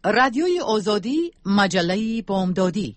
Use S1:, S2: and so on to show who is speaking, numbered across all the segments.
S1: رادیوی آزادی، مجله بامدادی.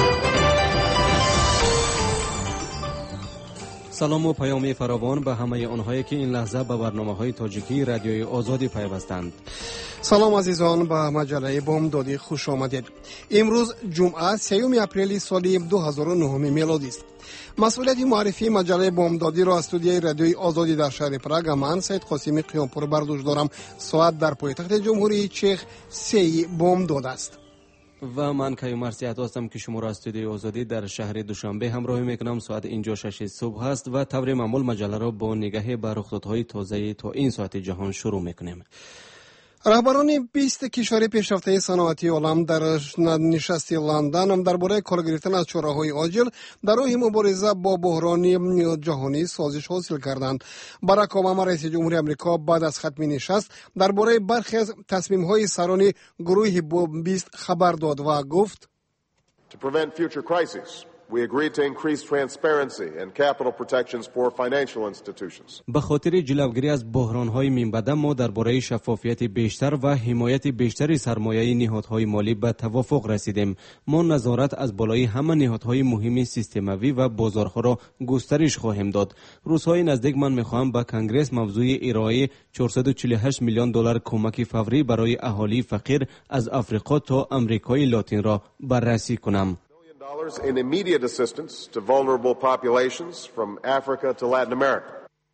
S2: سلام و پیام فراوان به همه آنهایی که این لحظه به برنامه‌های تاجیکی رادیوی آزادی پیوستند.
S3: سلام عزیزان، به مجله بامدادی خوش آمدید. امروز جمعه 3 اپریل سال 2009 میلادی است. مسئولیت معرفی مجله بامدادی را از استودیوی رادیوی آزادی در شهر پراگ من سید قاسمی قیامپور بر دوش دارم. ساعت در پایتخت جمهوری چک 3 بامداد است.
S2: و من کیومرث سیاحت هستم که شما را از استودیوی آزادی در شهر دوشنبه همراهی میکنم. ساعت اینجا 6 صبح است و طور معمول مجله را با نگاه به رخدادهای تازه تا این ساعت جهان شروع میکنیم.
S3: رهبران 20 کشور پیشرفته صنعتی عالم در نشست لندن درباره کار گرفتن از چاره‌های عاجل در راه مبارزه با بحران جهانی سازش حاصل کردند. باراک اوباما رئیس جمهوری آمریکا بعد از ختم نشست درباره برخی از تصمیم‌های سران گروه 20 خبر داد و گفت:
S4: To prevent future crises, we agreed to increase transparency and capital protections for financial institutions.
S2: به خاطر جلوگیری از بحران‌های منبعه ما درباره شفافیت بیشتر و حمایت بیشتر سرمایه نهادهای مالی به توافق رسیدیم. ما نظارت از بالای همه نهادهای مهم سیستموی و بازارها را گسترش خواهیم داد. روزهای نزدیک من می‌خواهم به کنگره موضوع ارائه 448 میلیون دلار کمک فوری برای اهالی فقیر از آفریقا تا آمریکای لاتین را بررسی کنم.
S4: In immediate assistance to vulnerable populations from Africa to Latin America.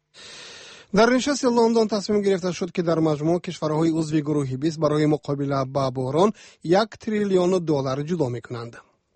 S3: در نشست لندن تصمیم گرفته شد که در مجموع کشورهای عضو گروه 20 برای مقابله با بحران 1 تریلیون دلار جدا می‌کنند.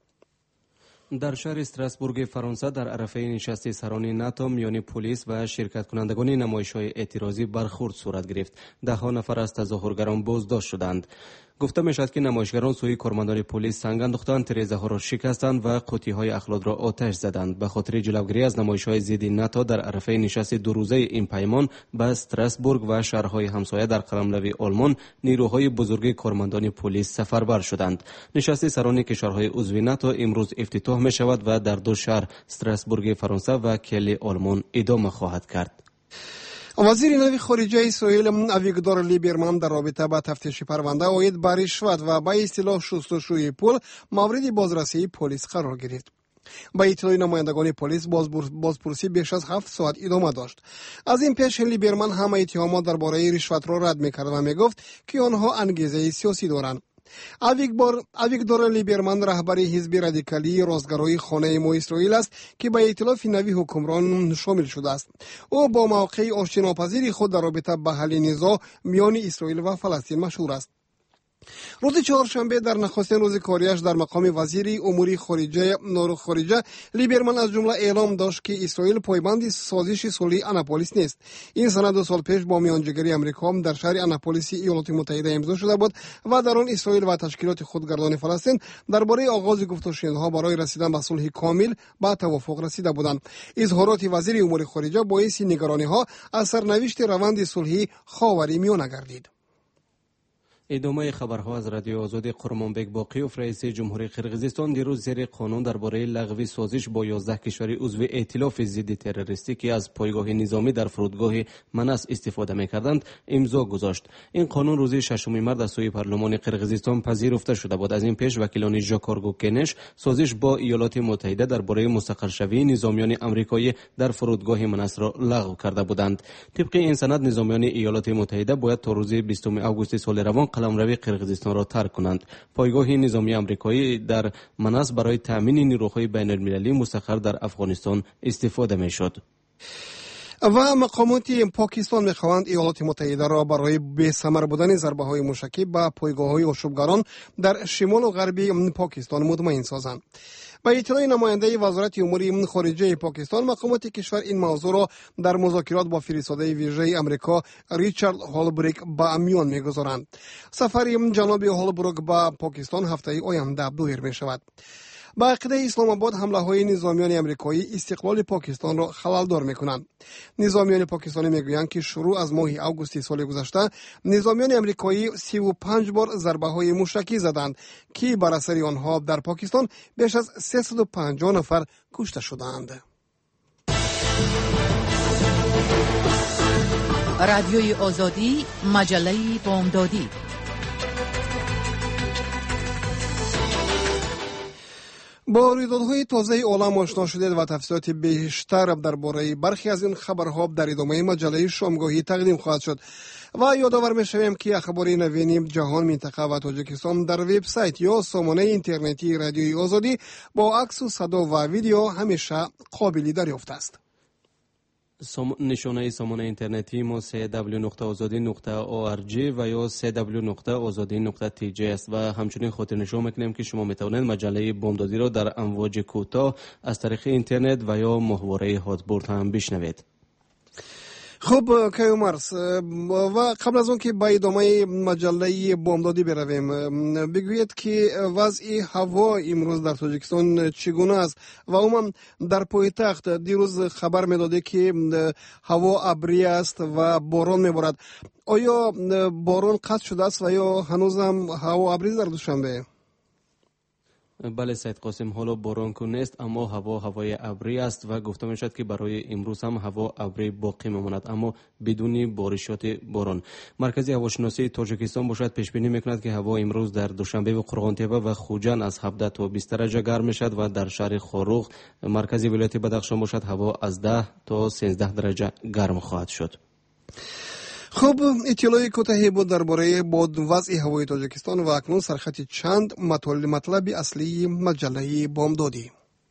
S2: در شهر استراسبورگ فرانسه در عرفه نشست سران ناتو میان پلیس و شرکت کنندگان نمایش‌های اعتراضی برخورد صورت گرفت. ده نفر از تظاهرگران بازداشت شدند. گفته میشد که نمایشگران سوی کارمندان پلیس سنگ انداختند، تریزه ها را شکستند و قوطی های اخلاد را آتش زدند. به خاطر جلوگیری از نمایش های ضد ناتو در عرفه نشست 2 روزه این پیمان به استراسبورگ و شهرهای همسایه در قلمرو آلمان نیروهای بزرگ کارمندان پلیس سفربر شدند. نشست سران کشورهای عضو ناتو امروز افتتاح می شود و در 2 شهر استراسبورگ فرانسه و کل آلمان ادامه خواهد کرد.
S3: وزیر نوی خارجه اسرائیل اویگدور لیبرمن در رابطه با تفتیش پرونده عاید به رشوت و به اصطلاح شستشوی پول مورد بازرسی پلیس قرار گرفت. با اطلاع نمایندگان پلیس بازپرسی بیش از 7 ساعت ادامه داشت. از این پیش لیبرمن همه اتهامات درباره رشوت را رد می‌کرد و میگفت که آنها انگیزه سیاسی دارند. اویگدور لیبرمن رهبر حزب رادیکالی راستگرای خانه ما اسرائیل است که به ائتلاف نوی حکمران شامل شده است. او با موقع آشتیناپذیری خود در رابطه با حل نزاع میان اسرائیل و فلسطین مشهور است. روز چهارشنبه در نخستین روز کاریش در مقام وزیر امور خارجه لیبرمن از جمله اعلام داشت که اسرائیل پایبند سازش صلحی آناپولیس نیست. این سند 2 سال پیش با میانجیگری آمریکا در شهر آناپولیس ایالات متحده امضا شده بود و در آن اسرائیل و تشکیلات خودگردان فلسطین درباره آغاز گفت و شنیدها برای رسیدن به صلح کامل به توافق رسیده بودند. اظهارات وزیر امور خارجه باعث نگرانی‌ها از سرنوشت روند صلحی خاورمیانه گردید.
S2: ادامه خبرها از رادیو آزادی. قرمانبک باقیوف رئیس جمهوری قرقیزستان دیروز زیر قانون درباره لغو سازش با 11 کشور عضو ائتلاف ضد تروریستی که از پایگاه نظامی در فرودگاه منس استفاده می‌کردند امضا گذاشت. این قانون روز 6 مرداد از سوی پارلمان قرقیزستان پذیرفته شده بود. از این پیش وکیلان ژاکارگو کنش سازش با ایالات متحده درباره مستقر شوی نظامیان آمریکایی در فرودگاه منس را لغو کرده بودند. طبق این سند نظامیان ایالات متحده باید تا روز 20 آگوست سال روان قلمرو قرقیزستان را ترک کنند. پایگاه نظامی آمریکایی در منس برای تامین نیروهای بین المللی مستقر در افغانستان استفاده میشد.
S3: و مقامات پاکستان میخواهند ایالات متحده را برای بی‌ثمر بودن ضربه‌های موشکی به پایگاه‌های آشوبگران در شمال و غربی پاکستان مطمئن سازند. با اطلاع نماینده وزارت امور خارجه پاکستان، مقامات کشور این موضوع را در مذاکرات با فرستاده ویژه آمریکا ریچارد هولبروک به میان میگذارند. سفر جناب هولبروک به پاکستان هفته آینده دایر می شود. با عقیده اسلام آباد حمله‌های نظامیان آمریکایی استقلال پاکستان را خلل‌دار می‌کنند. نظامیان پاکستانی می‌گویند که شروع از ماه آگوست سال گذشته نظامیان آمریکایی 35 بار ضربه‌های موشکی زدند که بر اثر آنها در پاکستان بیش از 350 نفر کشته شدند.
S1: رادیوی آزادی، مجله بامدادی.
S3: با رویدادهای تازه عالم آشنا شدید و تفصیلات بیشتر درباره برخی از این خبرها در ادامه مجله شامگاهی تقدیم خواهد شد. و یادآور می‌شویم که اخبار نوین جهان، منطقه و تاجیکستان در وبسایت یا سامانه اینترنتی رادیوی آزادی با عکس و صدا و ویدیو همیشه قابل دریافت است.
S2: نشانه سامانه اینترنتی ما www.azadi.org و یا www.azadi.tj است و همچنین خاطر نشان میکنیم که شما میتوانید مجله بامدادی را در امواج کوتاه از طریق اینترنت و یا ماهواره هاتبرد هم بشنوید.
S3: خب کیومرس، و قبل از اون که به ادامه مجله بامدادی برویم، بگویید که وضع هوا امروز در تاجیکستان چگونه است و عموما در پایتخت دیروز خبر میداده که هوا ابری است و باران میبارد. آیا باران قطع شده است و یا هنوز هم هوا ابری در دوشنبه؟
S2: بله سید قاسم، حالا باران کو نیست اما هوای ابری است و گفته می شود که برای امروز هم هوا ابری باقی میماند اما بدون بارشات باران. مرکز هواشناسی تاجیکستان باشد پیش بینی میکند که هوا امروز در دوشنبه و قرغانتیپه و خوجند از 17 تا 20 درجه گرم میشد و در شهر خاروق مرکز ولایت بدخشان باشد هوا از 10 تا 13 درجه گرم خواهد شد.
S3: خب اطلاعی کوتاهی بود درباره وضع هوای تاجیکستان و اکنون سرخط چند مطلب اصلی مجله بامدادی.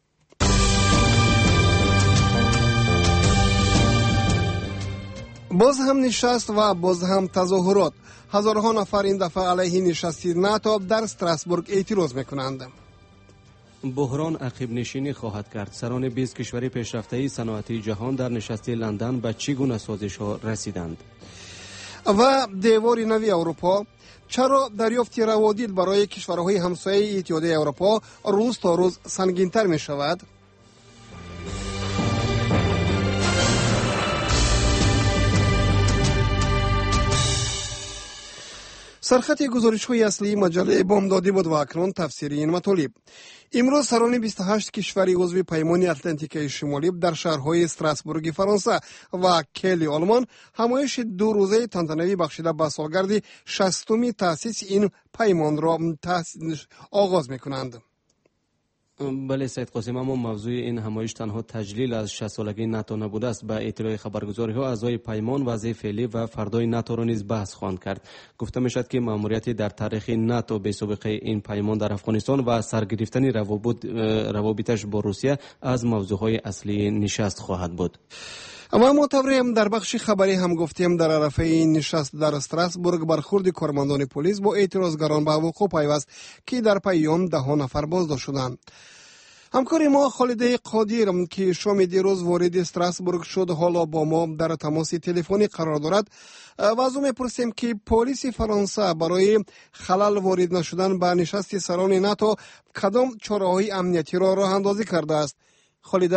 S3: باز هم نشست و باز هم تظاهرات. هزارها نفر این دفعه علیه نشست ناتو در استراسبورگ اعتراض میکنند.
S2: بحران عقب نشینی خواهد کرد. سران 20 کشور پیشرفته صنعتی جهان در نشست لندن به چگونه سازش ها رسیدند؟
S3: و دیوار نوی اروپا، چرا دریافت روادید برای کشورهای همسایه اتحادیه اروپا روز تا روز سنگین‌تر می شود؟ سرخط گزارش‌های اصلی مجله بامدادی بود و اکنون تفسیری این مطالب. امروز سران 28 کشور عضو پیمان اتلانتیک شمالی در شهرهای استراسبورگ فرانسه و کل آلمان همایش 2 روزه تنتنوی بخشیده به سالگرد 60م تأسیس این پیمان را آغاز می‌کنند.
S2: بله سید قاسم، اما موضوع این همایش تنها تجلیل از 60 سالگی ناتو نبوده است. به اطلاع خبرگزاری ها اعضای پیمان وضع فعلی و فردای ناتو را نیز بحث خواهند کرد. گفته می شود که مأموریت در تاریخ ناتو به سابقه این پیمان در افغانستان و سرگرفتن روابطش با روسیه از موضوعهای اصلی نشست خواهد بود.
S3: اما معتبریم در بخش خبری هم گفتیم در عرفه این نشست در استراسبورگ برخورد کارمندان پلیس با اعتراضگران به وقوع پیوست که در پیام 10 نفر بازداشت شدند. همکار ما خالده قادیر که شام دیروز وارد استراسبورگ شد حالا با ما در تماس تلفنی قرار دارد و از او میپرسیم که پلیس فرانسه برای خلل وارد نشدن به نشست سران ناتو کدام چاره‌های امنیتی را راه اندازی کرده است؟ خالده؟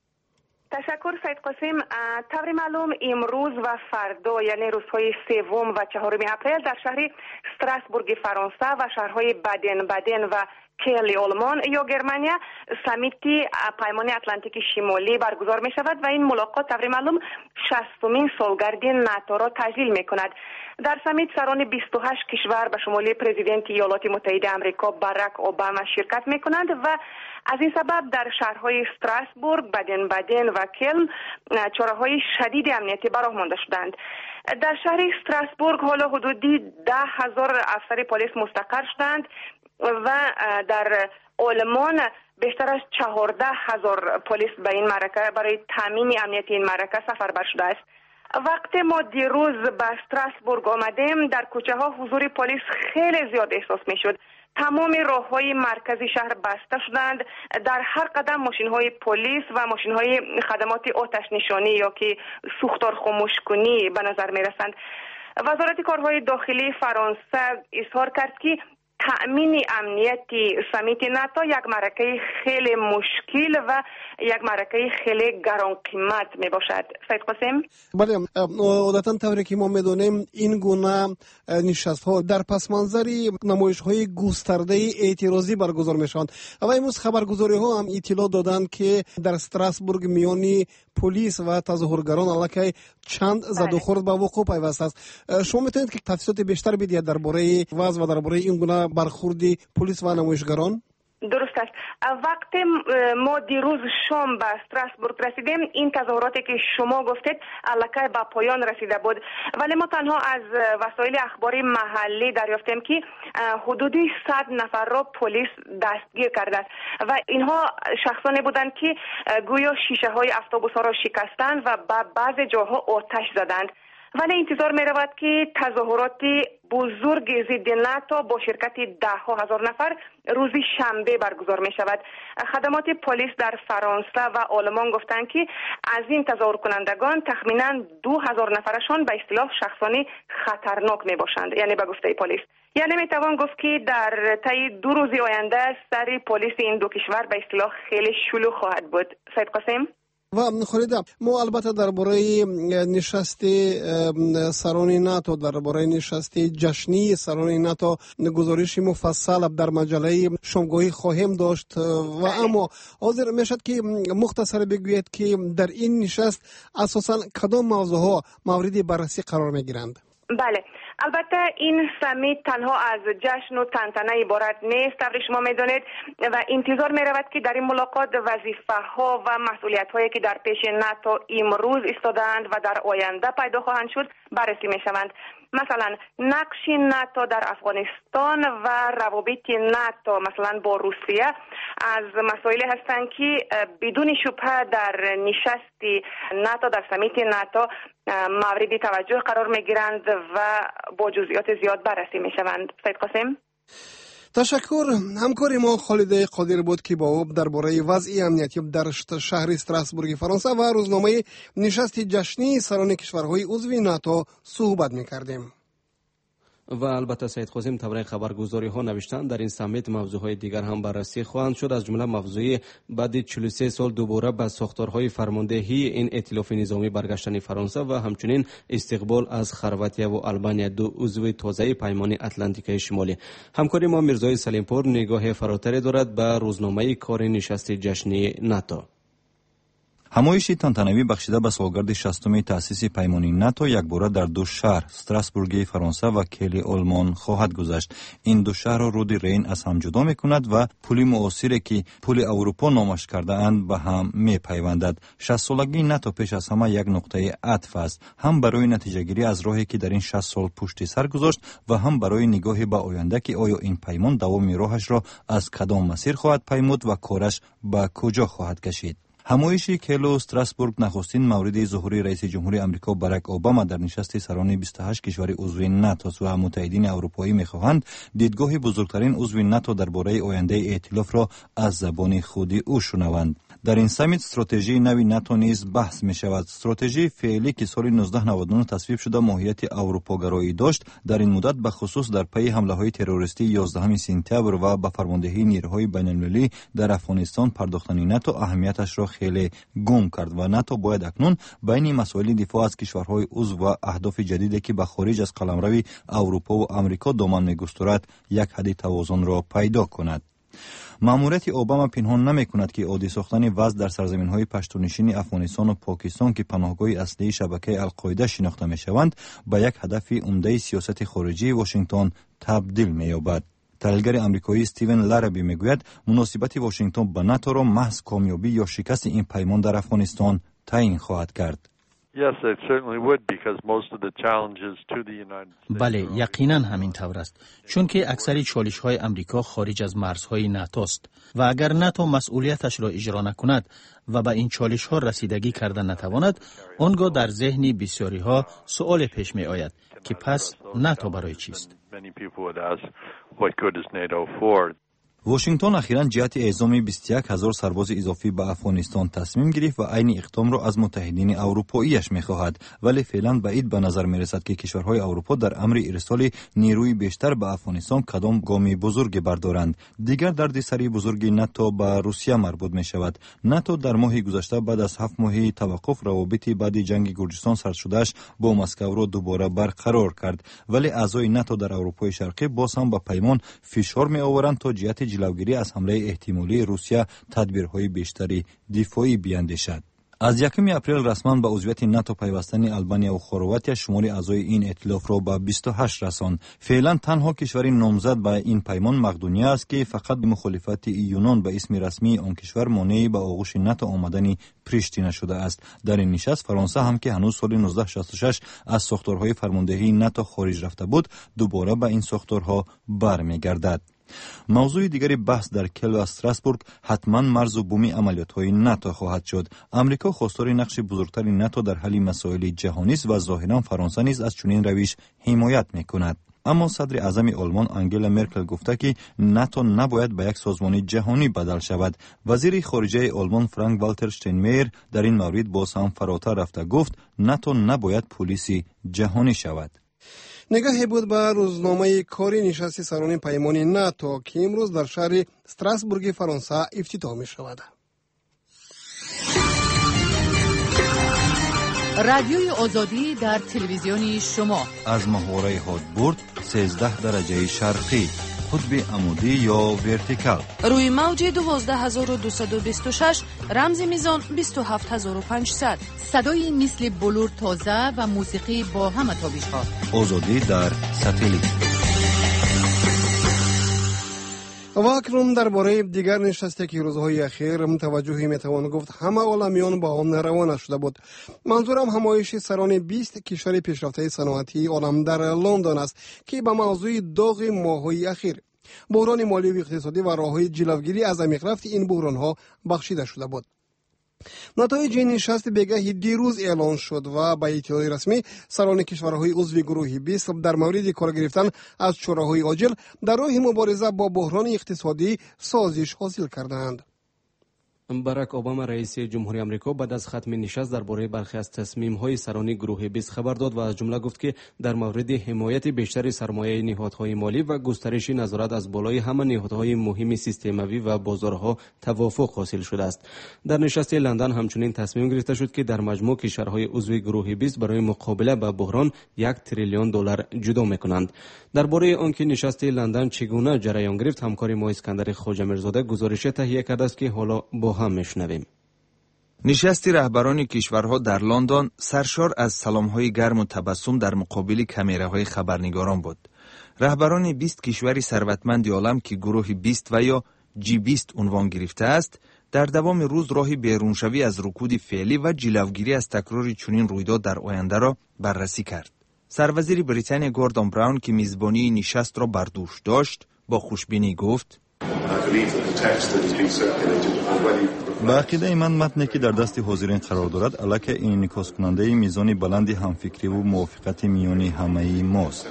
S5: تشکر سید قاسم. طور معلوم امروز و فردا یعنی روزهای 3 و 4 اپریل در شهر استراسبورگ فرانسه و شهرهای بدن و کل آلمان یا گرمانیا سمیتی پیمان اتلانتیک شمالی برگزار می شود و این ملاقات طور معلوم 60مین سالگرد ناتو را تجلیل می کند. در سمیت سران 28 کشور به شمول پرزیدنت ایالات متحده آمریکا باراک اوباما شرکت می کنند و از این سبب در شهرهای استراسبورگ، بدن و کلن چاره‌های شدید امنیتی براه مانده شدند. در شهر استراسبورگ حالا حدودی 10,000 افسر پلیس مستقر شدند و در آلمان بیشتر از 14,000 پلیس به این معرکه برای تامین امنیت این معرکه سفربر شده است. وقتی ما دیروز به استراسبورگ آمدیم در کوچه ها حضور پلیس خیلی زیاد احساس می شد. تمام راه‌های مرکزی شهر بسته شدند. در هر قدم ماشین‌های پلیس و ماشین‌های خدمات آتش نشانی یا که سوختار خاموش کنی به نظر می‌رسند. وزارت کارهای داخلی فرانسه اظهار کرد که تأمین امنیتی سمیت ناتو یک معرکه خیلی مشکل و یک معرکه خیلی گران قیمت می باشد. سید قاسم؟
S3: بله، عادتا طوری که ما میدونیم این گونه نشست ها در پس منظر نمایش های گسترده اعتراضی برگزار میشوند و امروز خبرگزاری ها هم اطلاع دادند که در استراسبورگ میان پلیس و تظاهرگران علیه چند زد و خورد به وقوع پیوسته است. شما میتونید که تفصیلات بیشتر بدید درباره وضع و درباره این گونه برخورد پلیس و نمایشگران؟
S5: درست است. وقتی ما دیروز شام به استراسبورگ رسیدیم، این تظاهراتی که شما گفتید الکی به پایان رسیده بود، ولی ما تنها از وسایل اخباری محلی دریافتیم که حدودی 100 نفر را پلیس دستگیر کرده است و اینها شخصانی بودند که گویا شیشه های اتوبوس ها را شکستند و به بعضی جاها آتش زدند. ولی انتظار می رود که تظاهرات بزرگ ضد ناتو با شرکت 10,000 نفر روز شنبه برگزار می شود. خدمات پلیس در فرانسه و آلمان گفتند که از این تظاهر کنندگان تخمینا 2,000 نفرشان به اصطلاح شخصانی خطرناک می باشند، یعنی به گفته پلیس. یعنی می توان گفت که در طی 2 روز آینده سر پلیس این دو کشور به اصطلاح خیلی شلوغ خواهد بود. سید قاسم
S3: و خلیده، ما البته درباره نشست سران ناتو، درباره نشست جشنی سران ناتو گزارش مفصل در مجله شامگاهی خواهیم داشت و اما حاضر میشد که مختصر بگویید که در این نشست اساسا کدام موضوعها مورد بررسی قرار میگیرند؟
S5: بله، البته این سمیت تنها از جشن و تنتنه عبارت نیست، طبعا شما میدونید، و انتظار میرود که در این ملاقات وظیفه ها و مسئولیت هایی که در پیش ناتو امروز ایستادند و در آینده پیدا خواهند شد بررسی میشوند. مثلا نقش ناتو در افغانستان و روابط ناتو مثلا با روسیه از مسائلی هستند که بدون شبهه در نشست ناتو، در سمیت ناتو مورد توجه قرار میگیرند و با جزئیات زیاد بررسی میشوند. سید قاسم
S3: تشکر. همکاری ما خالد قادر بود که با او درباره وضع امنیتی در شهر استراسبورگ فرانسه و روزنامه نشست جشنی سران کشورهای عضو ناتو صحبت میکردیم.
S2: و البته سید قاسم طبعا خبرگزاری ها نوشتند در این سمیت موضوعهای دیگر هم بررسی خواهند شد، از جمله موضوع بعد 43 سال دوباره به ساختارهای فرماندهی این ائتلاف نظامی برگشتن فرانسه و همچنین استقبال از خرواتیا و آلبانیا، 2 عضو تازه پیمان اتلانتیک شمالی. همکاری ما میرزای سلیمپور نگاه فراتری دارد به روزنامه کار نشست جشنی ناتو.
S6: همایش تنتنوی بخشیده به سالگرد 60م تأسیس پیمان ناتو یکباره در 2 شهر استراسبورگ فرانسه و کلی آلمان خواهد گذشت. این 2 شهر را رود رین از هم جدا میکند و پل معاصری که پل اروپا نامش کرده اند به هم میپیوندد. 60 سالگی ناتو پیش از همه یک نقطه عطف است، هم برای نتیجه گیری از راهی که در این 60 سال پشت سر گذاشت و هم برای نگاهی به آینده که آیا این پیمان دوام راهش را از کدام مسیر خواهد پیمود و کارش به کجا خواهد کشید. همایش کلو استراسبورگ نخستین مورد ظهور رئیس جمهور آمریکا باراک اوباما در نشست سران 28 کشور عضو ناتو و متحدین اروپایی می‌خواهند دیدگاه بزرگترین عضو ناتو درباره آینده ائتلاف را از زبان خود او شنوند. در این سمیت استراتژی نوی ناتو نیز بحث می شود. استراتژی فعلی که سال 1999 تصویب شده ماهیت اروپاگرایی داشت، در این مدت به خصوص در پی حمله های تروریستی 11 سپتامبر و به فرماندهی نیروهای بین‌المللی در افغانستان پرداختن ناتو اهمیتش را خیلی گم کرد و ناتو باید اکنون بین مسائل دفاع از کشورهای عضو و اهداف جدیدی که به خارج از قلمرو اروپا و آمریکا دامن می‌گسترد یک حد توازن را پیدا کند. ماموریت اوباما پنهان نمی‌کند که عادی ساختن وضع در سرزمین‌های پشتونشین افغانستان و پاکستان که پناهگاه اصلی شبکه القاعده شناخته می‌شوند به یک هدف عمده سیاست خارجی واشنگتن تبدیل می‌یابد. تحلیلگر آمریکایی استیون لاربی میگوید مناسبت واشنگتن به ناتو را محض کامیابی یا شکست این پیمان در افغانستان تعیین خواهد کرد.
S7: بله، یقینا همین طور است، چون که اکثر چالش‌های آمریکا خارج از مرزهای ناتو است و اگر ناتو مسئولیتش را اجرا نکند و به این چالش‌ها رسیدگی کرده نتواند، آنگاه در ذهن بسیاری‌ها سوال پیش می‌آید که پس ناتو برای چیست؟
S6: واشنگتن اخیراً جهت اعزام 21,000 سرباز اضافی به افغانستان تصمیم گرفت و عین اقدام را از متحدین اروپاییش می‌خواهد، ولی فعلاً بعید به نظر می‌رسد که کشورهای اروپا در امر ارسال نیروی بیشتر به افغانستان کدام گام بزرگ بردارند. دیگر دردسر بزرگ ناتو به روسیه مربوط می‌شود. ناتو در ماه گذشته بعد از 7 ماه توقف روابط بعد جنگ گرجستان سرد شدهش با مسکو را دوباره برقرار کرد، ولی اعضای ناتو در اروپای شرقی باز هم به پیمان فشار می‌آورند تا جهت جلوگیری از حمله احتمالی روسیه تدبیرهای بیشتری دفاعی بیاندیشد. از 1 اپریل رسما به عضویت ناتو پیوستن آلبانیا و خرواتیا شماری اعضای این ائتلاف را به 28 رساند. فعلا تنها کشور نامزد به این پیمان مقدونیه است که فقط به مخالفت یونان به اسم رسمی آن کشور مانع به آغوش ناتو آمدن پریشتینه شده است. در این نشست فرانسه هم که هنوز سال 1966 از ساختارهای فرماندهی ناتو خارج رفته بود، دوباره به این ساختارها برمیگردد. موضوع دیگری بحث در کل و استراسبورگ حتما مرز و بومی عملیات‌های ناتو خواهد شد. امریکا خواستار نقش بزرگتر ناتو در حل مسائل جهانی است و ظاهرا فرانسه نیز از چنین روش حمایت می‌کند. اما صدر اعظم آلمان آنگلا مرکل گفته که ناتو نباید به یک سازمان جهانی بدل شود. وزیر خارجه آلمان فرانک والتر شتاینمایر در این مورد باز هم فراتر رفته گفت ناتو نباید پلیس جهانی شود.
S3: نگاهی بود به روزنامه کاری نشست سران پیمان ناتو که امروز در شهر استراسبورگ فرانسه افتتاح می شود.
S1: رادیوی آزادی در تلویزیون شما
S6: از محوره هادبورد 13 درجه شرقی، قطب عمودی یا ورتیکال،
S8: روی موج 12226 رمز میزان 27500،
S1: صدای مثل بلور تازه و موسیقی با همه تابش‌ها.
S6: آزادی در ساتلیت.
S3: و اکنون درباره دیگر نشستی که روزهای اخیر توجهی میتوان گفت همه عالمیان با آن روانه شده بود. منظورم همایش سران 20 کشور پیشرفته صنعتی عالم در لندن است که به موضوع داغ ماه‌های اخیر بحران مالی و اقتصادی و راه‌های جلوگیری از عمیق رفت این بحران‌ها بخشیده شده بود. نتایج این نشست بگاهی دیروز اعلان شد و به اطلاع رسمی سران کشورهای عضو گروه 20 در مورد کار گرفتن از چاره‌های عاجل در راه مبارزه با بحران اقتصادی سازش حاصل کردند.
S2: باراک اوباما رئیس جمهوری آمریکا بعد از ختم نشست درباره برخی از تصمیم‌های سران گروه 20 خبر داد و از جمله گفت که در مورد حمایت بیشتر سرمایه نهادهای مالی و گسترش نظارت از بالای همه نهادهای مهم سیستموی و بازارها توافق حاصل شده است. در نشست لندن همچنین تصمیم گرفته شد که در مجموع کشورهای عضو گروه 20 برای مقابله با بحران 1 تریلیون دلار جدا می‌کنند. درباره آنکه نشست لندن چگونه جریان گرفت، همکار ما اسکندر خواجه میرزاده گزارش تهیه کرده است که حالا با هم میشنویم.
S9: نشست رهبران کشورها در لندن سرشار از سلام‌های گرم و تبسم در مقابل کامراهای خبرنگاران بود. رهبران 20 کشور ثروتمند عالم که گروه 20 و یا G20 عنوان گرفته است، در دوام روز راه بیرونشوی از رکود فعلی و جلوگیری از تکرار چنین رویداد در آینده را بررسی کرد. سروزیر بریتانیا گوردون براون که میزبانی نشست را بر دوش داشت، با خوشبینی گفت:
S6: با عقیده من متنی که در دست حاضرین قرار دارد علیه انعکاس کننده میزان بلند همفکری و موافقت میان همه ماست.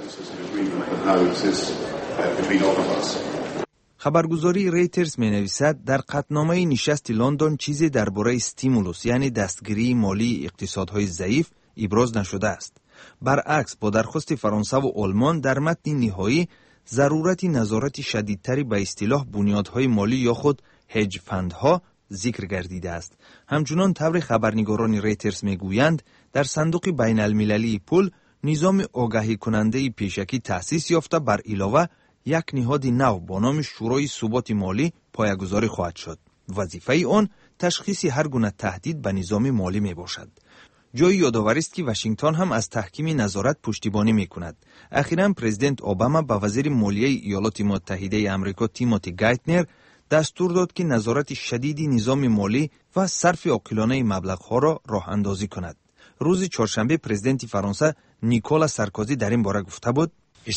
S9: خبرگزاری ریترز می نویسد در قطعنامه نشست لندن چیزی درباره استیمولوس یعنی دستگیری مالی اقتصادهای ضعیف ابراز نشده است. برعکس با درخواست فرانسه و آلمان در متن نهایی ضرورت نظارت شدیدتری به اصطلاح بنیادهای مالی یا خود هج فندها ذکر گردیده است. همچنان طور خبرنگاران ریترز میگویند در صندوق بین المللی پول نظام آگاهی کننده پیشکی تأسیس یافته بر علاوه یک نهاد نو با نام شورای ثبات مالی پایه‌گذاری خواهد شد. وظیفه آن تشخیص هر گونه تهدید به نظام مالی می باشد. جای یادآوری است که واشنگتن هم از تحکیم نظارت پشتیبانی می کند. اخیراً پرزیدنت اوباما به وزیر مالیه ایالات متحده آمریکا تیموتی گایتنر دستور داد که نظارت شدیدی نظام مالی و صرف عاقلانه مبلغ‌ها را راه اندازی کند. روز چهارشنبه پرزیدنت فرانسه نیکولا سارکوزی در این باره گفته بود: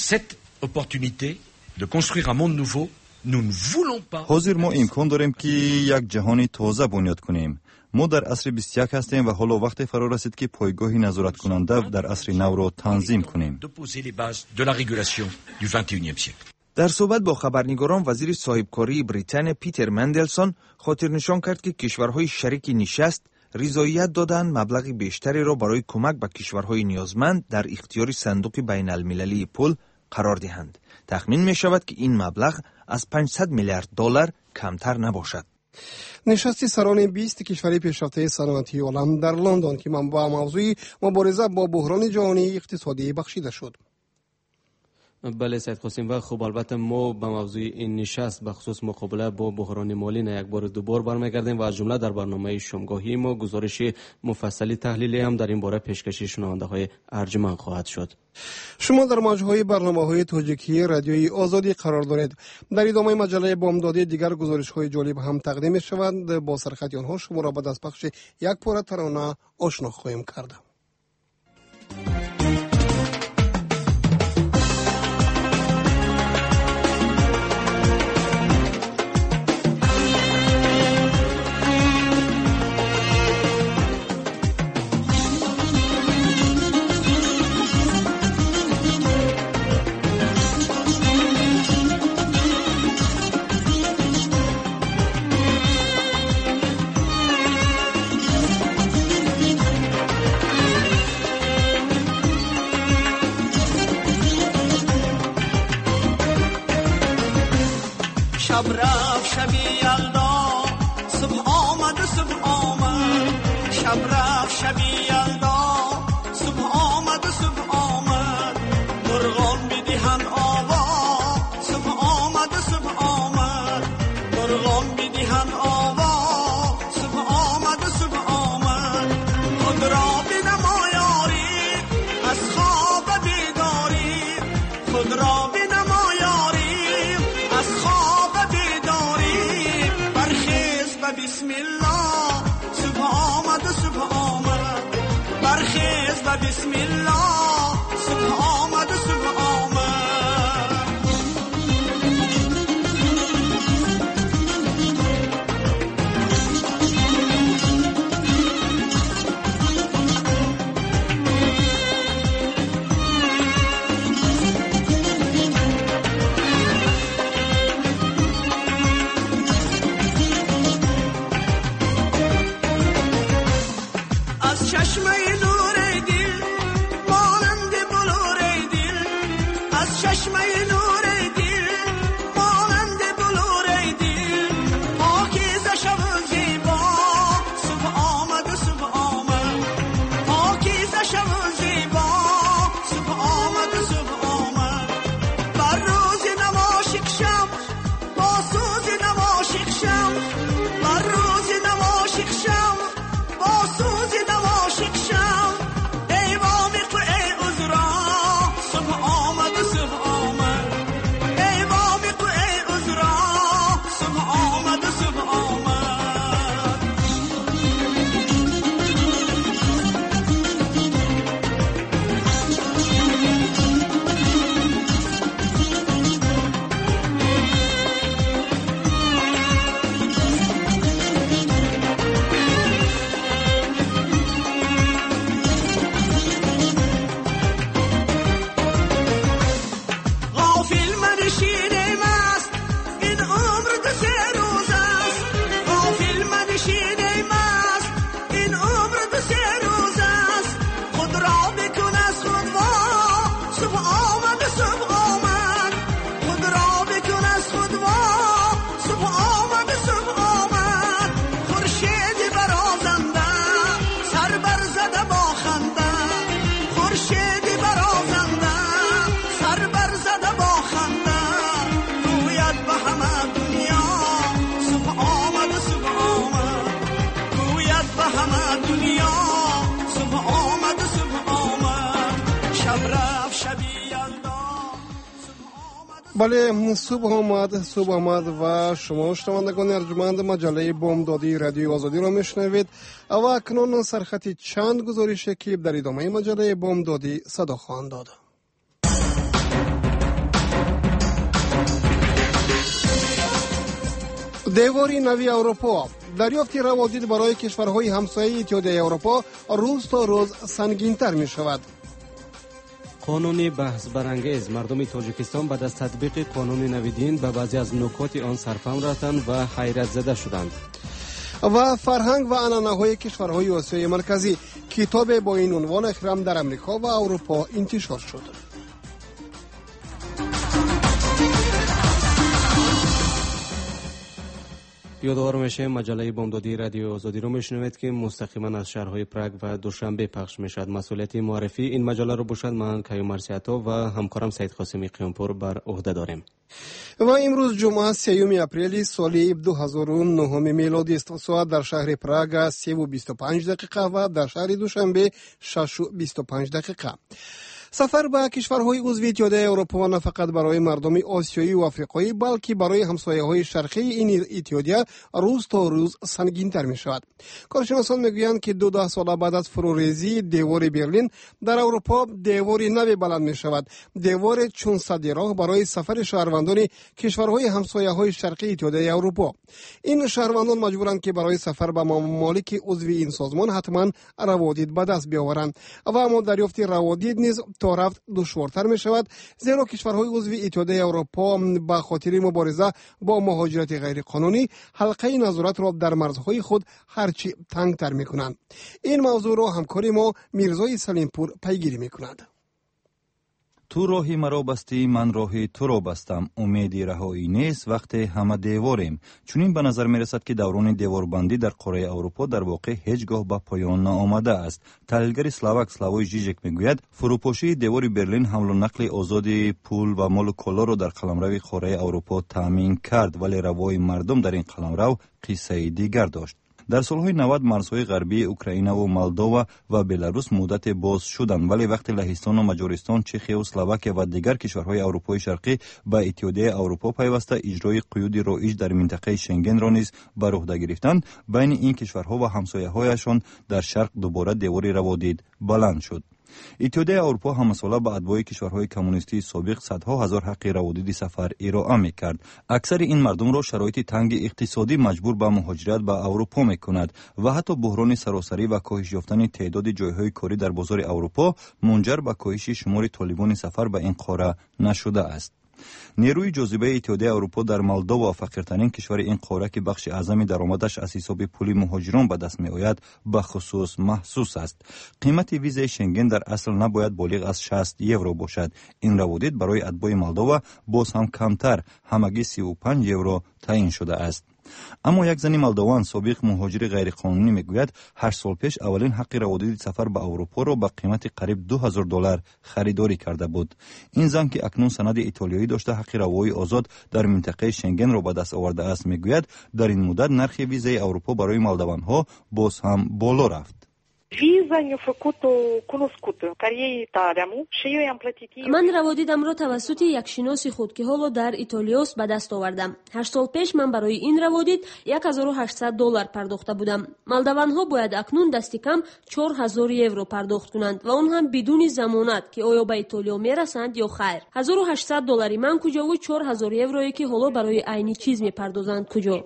S6: حاضر ما امکان داریم که یک جهان تازه بنیاد کنیم. ما در عصر 21 هستیم و حالا وقت فرا رسید که پایگاه نظارت کننده در عصر نو را تنظیم کنیم.
S9: در صحبت با خبرنگاران وزیر صاحبکاری بریتانیا پیتر مندلسون خاطر نشان کرد که کشورهای شریک نشست رضایت دادند مبلغ بیشتری را برای کمک به کشورهای نیازمند در اختیار صندوق بین المللی پول قرار دهند. تخمین می شود که این مبلغ از 500 میلیارد دلار کمتر نباشد.
S3: نشست سران 20 کشور پیشرفته صنعتی عالم در لندن که با موضوع مبارزه با بحران جهانی اقتصادی بخشیده شد.
S2: بله سید قاسم و خب البته ما به موضوع این نشست به خصوص مقابله با بحران مالی یک بار دوبار برمیگردیم و از جمله در برنامه شامگاهی ما گزارش مفصلی تحلیلی هم در این باره پیشکشی شنونده های ارجمند خواهد شد.
S3: شما در موجهای برنامه‌های تاجیکی رادیوی آزادی قرار دارید. در ادامه مجله بامدادی دیگر گزارش‌های جالب هم تقدیم می‌شوند. با سرخط آنها شما را بعد از پخش یک پاره ترانه آشنا خواهیم کرد.
S10: شب رفت شبی یلدا صبح آمد و صبح آمد شب رفت شبی یلدا صبح آمد و صبح آمد مرغان بدهن آوا صبح آمد و صبح آمد مرغان بدهن آوا صبح آمد و صبح آمد خود را بنما یاری از خواب بیداری خود را بنما یاری از خواب بسم الله صبح آمد و صبح آمد برخیز و بسم الله صبح آمد و صبح آمد
S3: بله صبح آمد و شما شنوندگان ارجمند مجله بامدادی رادیو آزادی را میشنوید و اکنون سرخط چند گزارش که در ادامه مجله بامدادی صدا خواهند داد. دیواری نوی اروپا، دریافت روادید برای کشورهای همسایه اتحادیه اروپا روز تا روز سنگین‌تر می شود.
S2: قانون بحث برانگیز، مردم تاجیکستان بعد از تطبیق قانون نویدین به بعضی از نکات آن سرفهم رفتند و حیرت زده شدند.
S3: و فرهنگ و عنعنه‌های کشورهای آسیای مرکزی، کتاب با این عنوان اخرام در امریکا و اروپا انتشار شد.
S2: یادآور میشه مجله بامدادی رادیو آزادی رو میشنوید که مستقیما از شهرهای پراگ و دوشنبه پخش میشد. مسئولیت معرفی این مجله رو باشد من کیو مرسیاتا و همکارم سید قاسمی قیامپور بر عهده داریم.
S3: و امروز جمعه 3 اپریل سال 2009 میلادی است. ساعت در شهر پراگ 3:25 و در شهر دوشنبه 6:25. سفر به کشورهای عضو اتحادیه اروپا نه فقط برای مردم آسیایی و آفریقایی بلکه برای همسایه‌های شرقی این اتحادیه روز تا روز سنگین‌تر می‌شود. کارشناسان می‌گویند که 12 سال بعد از فروریزی دیوار برلین در اروپا دیواری نوی بلند می‌شود. دیوار چون صدراه برای سفر شهروندان کشورهای همسایه‌های شرقی اتحادیه اروپا. این شهروندان مجبورند که برای سفر به ممالک عضو این سازمان حتما روادید به دست بیاورند و اما دریافت روادید نیز تا رفت دشوارتر می شود، زیرا کشورهای عضو اتحادیه اروپا به خاطر مبارزه با مهاجرت غیر قانونی حلقه نظارت را در مرزهای خود هرچی تنگتر می کنند. این موضوع را همکاری ما میرزای سلیمپور پیگیری می کند.
S6: تو راهی مرا بستی من راهی تو را بستم، امیدی رهایی نیست وقت همه دیواریم. چنین به نظر می رسد که دوران دیواربندی در قاره اروپا در واقع هیچگاه به پایان نآمده است. تحلیلگر اسلاوک سلاوی ژیژک میگوید فروپاشی دیوار برلین حمل و نقل آزاد پول و مال و کالا را در قلمرو قاره اروپا تامین کرد، ولی روای مردم در این قلمرو قصه دیگر داشت. در سالهای 90 مرزهای غربی اوکراین و مولداوا و بلاروس مدت باز شدند، ولی وقتی لهستان و مجارستان، چخیه و اسلواکیه و دیگر کشورهای اروپای شرقی به اتحادیه اروپا پیوسته اجرای قیود رایج در منطقه شنگن را نیز بر عهده گرفتند، بین این کشورها و همسایه‌هایشان در شرق دوباره دیوار روادید بلند شد. اتحادیه اروپا همساله به اتباع کشورهای کمونیستی سابق صدها هزار حق روادید سفر ارائه می‌کرد. اکثر این مردم را شرایط تنگ اقتصادی مجبور به مهاجرت به اروپا می‌کند و حتی بحران سراسری و کاهش یافتن تعداد جایهای کاری در بازار اروپا منجر به کاهش شمار طالبان سفر به این قاره نشده است. نیروی جاذبه اتحادیه اروپا در مولداوا فقیرترین کشور این قاره که بخش اعظم درآمدش از حساب پول مهاجران به دست میآید به خصوص محسوس است. قیمت ویزای شنگن در اصل نباید بالغ از 60 یورو باشد. این روادید برای اتباع مولداوا باز هم کمتر، همگی 35 یورو تعیین شده است. اما یک زن مولداوان سابق مهاجر غیرقانونی میگوید 8 سال پیش اولین حق روادید سفر به اروپا را به قیمت قریب $2000 خریداری کرده بود. این زن که اکنون سند ایتالیایی داشته حق روایی آزاد در منطقه شنگن را به دست آورده است میگوید در این مدت نرخ ویزای اروپا برای مولداوانها باز هم بالا رفت.
S11: من روادیدم را توسط یک شناس خود که حالا در ایتالیاست به دست آوردم. 8 سال پیش من برای این روادید $1800 پرداخته بودم. مولداوانها باید اکنون دستی کم 4000 یورو پرداخت کنند و اون هم بدون ضمانت که آیا به ایتالیا میرسند یا خیر. $1800 من کجا و 4000 یورویی که حالا برای عین چیز میپردازند کجا؟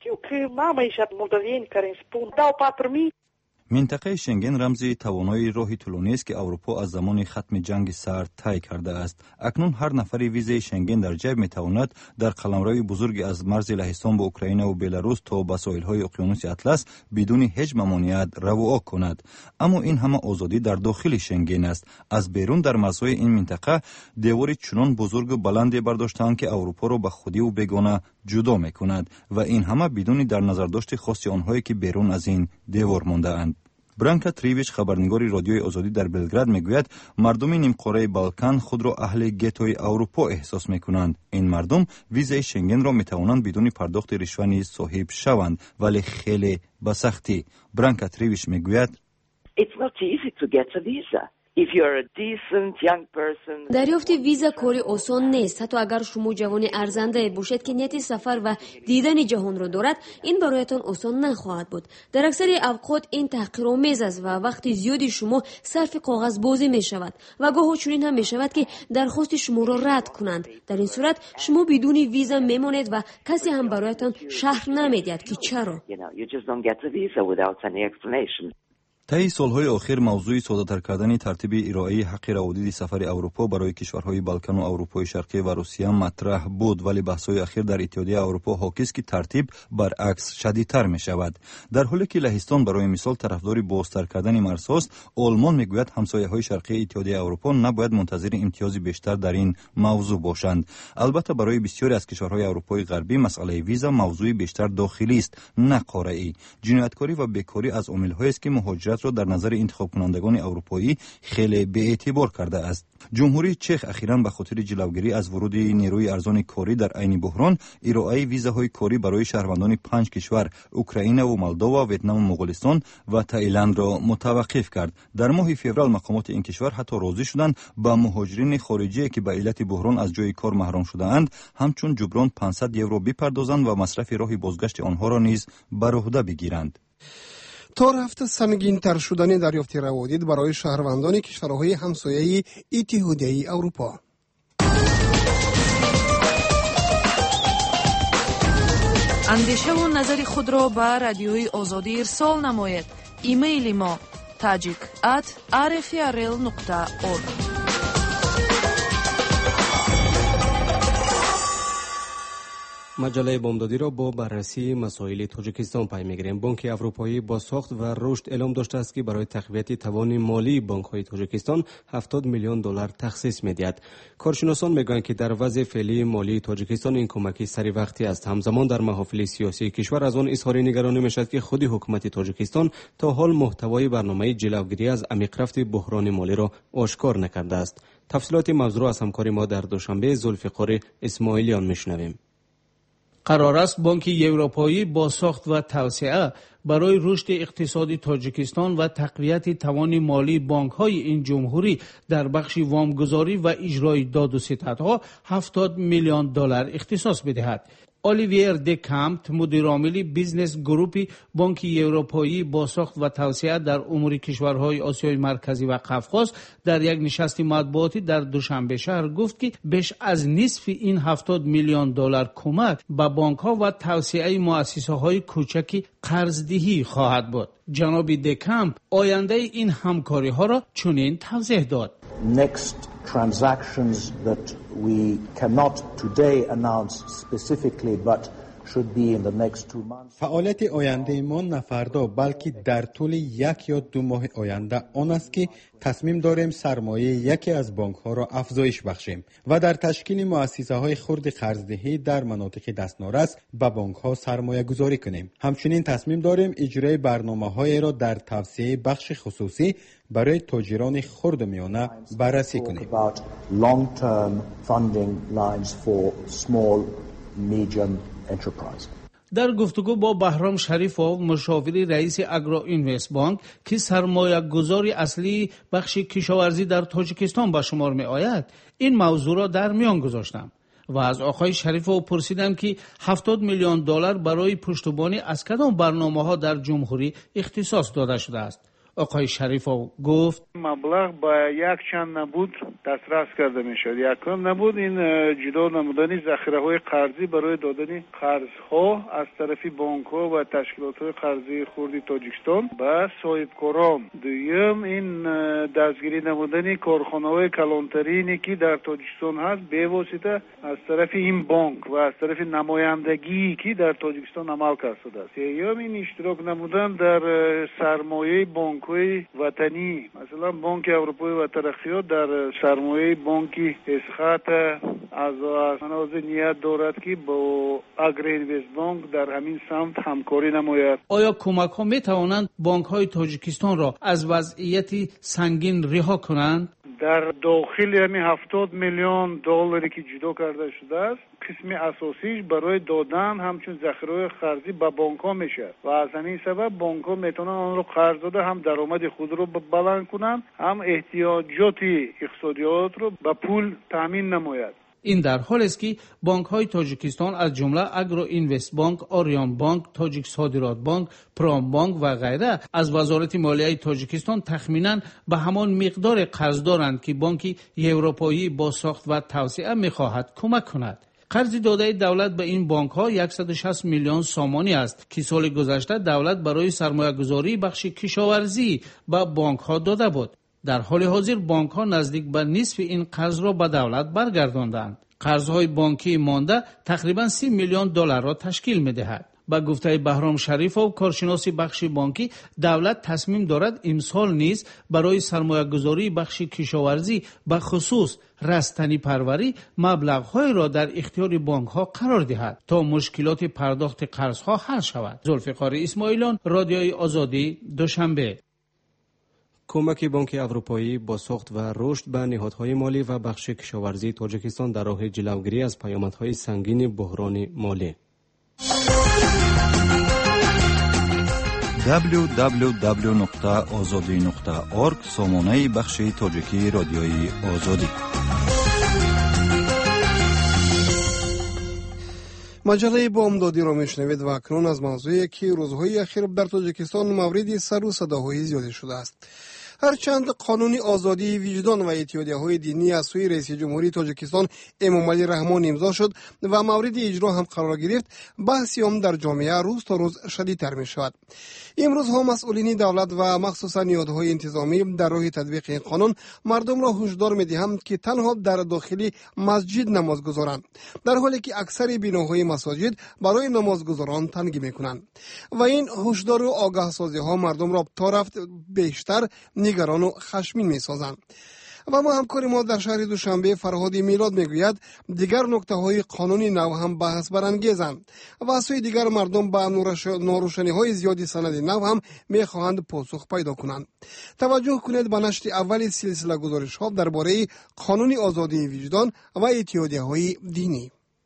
S6: منطقه شنگن رمزی توانایی راه طولانی است که اروپا از زمان ختم جنگ سرد طی کرده است. اکنون هر نفری ویزای شنگن در جیب میتواند در قلمروی بزرگی از مرز لهستان با اوکراین و بلاروس تا به ساحل‌های اقیانوس اطلس بدون هیچ ممانعت رواق کند. اما این همه آزادی در داخل شنگن است. از بیرون در مرزهای این منطقه دیواری چنان بزرگ و بلندی برداشتند که اروپا را به خودی و بیگانه جدا میکند و این همه بدون در نظر داشت خاص آنهایی که بیرون از این دیوار مانده اند. برانکا تریویچ خبرنگار رادیوی آزادی در بلگراد میگوید مردم نیم قاره بالکان خود را اهل گتوی اروپا احساس میکنند. این مردم ویزای شنگن را میتوانند بدون پرداخت رشوه نیز صاحب شوند، ولی خیلی به سختی. برانکا تریویچ میگوید
S12: It's not easy to get a visa. If you're a decent young person.
S11: دریافت ویزا کاری آسان نیست. حتی اگر شما جوان ارزنده باشید که نیت سفر و دیدن جهان را دارد، این برایتان آسان نخواهد بود. در اکثر اوقات این تحقیرآمیز است و وقتی زیادی شما صرف کاغذ بازی می شود و گاه چنین هم می شود که درخواست شما را رد کنند. در این صورت شما بدون ویزا میمانید و کسی هم برایتان شرح نمیدهد که چرا.
S6: طی سالهای اخیر موضوع ساده‌تر کردن ترتیب ارائه حق روادید سفر اروپا برای کشورهای بالکان و اروپای شرقی و روسیه مطرح بود، ولی بحث‌های اخیر در اتحادیه اروپا حاکی است که ترتیب برعکس شدیدتر می‌شود. در حالی که لهستان برای مثال طرفدار بازتر کردن مرزهاست، آلمان میگوید همسایه‌های شرقی اتحادیه اروپا نباید منتظر امتیازی بیشتر در این موضوع باشند. البته برای بسیاری از کشورهای اروپای غربی مسئله ویزا موضوع بیشتر داخلی است، نه قاره‌ای. جنایتکاری و بیکاری از عامل‌هایی است که مهاجرت را در نظر انتخاب کنندگان اروپایی خیلی بی‌اعتبار کرده است. جمهوری چک اخیراً به خاطر جلوگیری از ورود نیروی ارزان کاری در عین بحران، ارائه ویزاهای کاری برای شهروندان 5 کشور اوکراین و مولداوا، ویتنام و مغولستان و تایلند را متوقف کرد. در ماه فوریه مقامات این کشور حتی راضی شدند به مهاجرین خارجی که به علت بحران از جای کار محروم شده‌اند همچون جبران 500 یورو بپردازند و مصرف راه بازگشت آنها را نیز بر عهده بگیرند.
S3: تا رفت سنگین‌تر شدن دریافت روادید برای شهروندان کشورهای همسایه اتحادیه اروپا.
S8: اندیشه و نظر خود را به رادیوی آزادی ارسال نمایید. ایمیل ما tajik@rfrl.org.
S2: مجله بامدادی را با بررسی مسائل تاجیکستان پی می‌گیریم. بانک اروپایی با ساخت و رشد اعلام داشته است که برای تقویت توان مالی بانک‌های تاجیکستان 70 میلیون دلار تخصیص می‌دهد. کارشناسان میگویند که در وضع فعلی مالی تاجیکستان این کمکی سری وقتی است. همزمان در محافل سیاسی کشور از آن اظهار نگرانی می‌شود که خود حکومت تاجیکستان تا حال محتوای برنامه جلوگیری از عمیق رفت بحران مالی را آشکار نکرده است. تفصیلات موضوع از همکار ما در دوشنبه ذوالفقار اسماعیلیان می‌شنویم.
S13: قرار است بانک اروپایی با ساخت و توسعه برای رشد اقتصادی تاجیکستان و تقویت توان مالی بانک‌های این جمهوری در بخش وامگذاری و اجرای داد و ستدها 70 میلیون دلار اختصاص بدهد. الیویر دکامت، مدیرعامل بیزنس گروپ بانک اروپایی با ساخت و توسعه در امور کشورهای آسیای مرکزی و قفقاز در یک نشست مطبوعاتی در دوشنبه شهر گفت که بیش از نصف این 70 میلیون دلار کمک به بانک‌ها و توسعه مؤسسه‌های کوچک قرضدهی خواهد بود. جناب دکامت آینده این همکاری‌ها را چنین توضیح داد:
S14: Next transactions that we cannot today announce specifically but should be in the next 2 months.
S15: فعالیت آینده ما نه فردا بلکه در طول 1 یا 2 ماه آینده آن است که تصمیم داریم سرمایه یکی از بانک ها را افزایش بخشیم و در تشکیل مؤسسه های خرد قرضدهی در مناطق دستنارس به بانک ها سرمایه گذاری کنیم. همچنین تصمیم داریم اجرای برنامه های را در توسعه بخش خصوصی برای تاجران خرد و میانه بررسی کنیم.
S13: در گفتگو با بهرام شریفov، مشاور رئیس اگرو اینوست بانک که سرمایه گذاری اصلی بخش کشاورزی در تاجیکستان به شمار می آید، این موضوع را در میان گذاشتم و از آقای شریفov پرسیدم که 70 میلیون دلار برای پشتیبانی از کدام برنامه ها در جمهوری اختصاص داده شده است. آقای شریفov گفت
S16: مبلغ با یک چند نبود دسترس کرده می شد. یکم نبود این جدا نمودنی ذخیره های قرضی برای دادن قرض ها از طرف بانک ها و تشکیلات های قرضی خردی تاجیکستان به صاحبکاران. دوم این دستگیری نمودنی کارخانه های کلانترینی که در تاجیکستان هست به واسطه از طرف این بانک و از طرف نمایندگی که در تاجیکستان عمل کرده است. سوم این اشتراک نمودن در سرمایه بانک های وطنی، مثلا بانک اروپایی و ترقیات در سرمایه بانک اسخات از منازع نیت دارد که با اگرو اینوست بانک در همین سمت همکاری نماید.
S13: آیا کمک ها می توانند بانک های تاجیکستان را از وضعیت سنگین رها کنند؟
S16: در داخل همین 70 میلیون دلاری که جدا کرده شده است، قسم اساسیش برای دادن همچون ذخیره قرضی به بانک ها میشه و از همین سبب بانک ها میتونن آن رو قرض داده هم درآمد خود رو بلند کنن، هم احتیاجات اقتصادیات رو به پول تامین نماید.
S13: این در حال است که بانک های تاجیکستان از جمله اگرو اینوست بانک، آریان بانک، تاجیک صادرات بانک، پرام بانک و غیره از وزارت مالیه تاجیکستان تخمینا به همان مقدار قرض دارند که بانک اروپایی با ساخت و توسعه میخواهد کمک کند. قرض داده دولت به این بانک ها 160 میلیون سامانی است که سال گذشته دولت برای سرمایه گذاری بخش کشاورزی به بانک ها داده بود. در حال حاضر بانک ها نزدیک به نصف این قرض را به دولت برگرداندند. قرضهای بانکی مانده تقریبا 30 میلیون دلار را تشکیل می‌دهد. با گفته بهرام شریفov کارشناس بخش بانکی، دولت تصمیم دارد امسال نیز برای سرمایه گذاری بخش کشاورزی به خصوص رستنی پروری مبلغ‌های را در اختیار بانک‌ها قرار دهد تا مشکلات پرداخت قرض‌ها حل شود. ذوالفقار اسماعیلیان، رادیوی آزادی، دوشنبه.
S2: کمک بانک اروپایی با ساخت و رشد به نهادهای مالی و بخش کشاورزی تاجیکستان در راه جلوگیری از پیامدهای سنگین بحران مالی.
S6: www.azadi.org سامانه بخش تاجیکی رادیوی آزادی.
S3: مجله بامدادی را میشنوید و اکنون از موضوعی که روزهای اخیر در تاجیکستان مورد سر و صداهای زیادی شده است. هرچند قانون آزادی وجدان و اتحادیه‌های دینی از سوی رئیس جمهوری تاجیکستان امامعلی رحمان امضا شد و مورد اجرا هم قرار گرفت، بحثی هم در جامعه روز تا روز شدیدتر می شود. امروز ها مسئولین دولت و مخصوصا نهادهای انتظامی در راه تطبیق این قانون مردم را هشدار می دهند که تنها در داخل مسجد نماز گذارند، در حالی که اکثر بناهای مساجد برای نماز گذاران تنگ می کنند و این هشدار و آگاه سازی ها مردم را تا رفت بیشتر نگران و خشمین می سازند. و ما همکار ما در شهر دوشنبه فرهاد میلاد میگوید دیگر نکته های قانونی نو هم بحث برانگیزند و از سوی دیگر مردم با ناروشنی های زیادی سند نو هم میخواهند پاسخ پیدا کنند. توجه کنید به نشر اول سلسله گزارش ها درباره قانون آزادی وجدان و اتحادیه های دینی.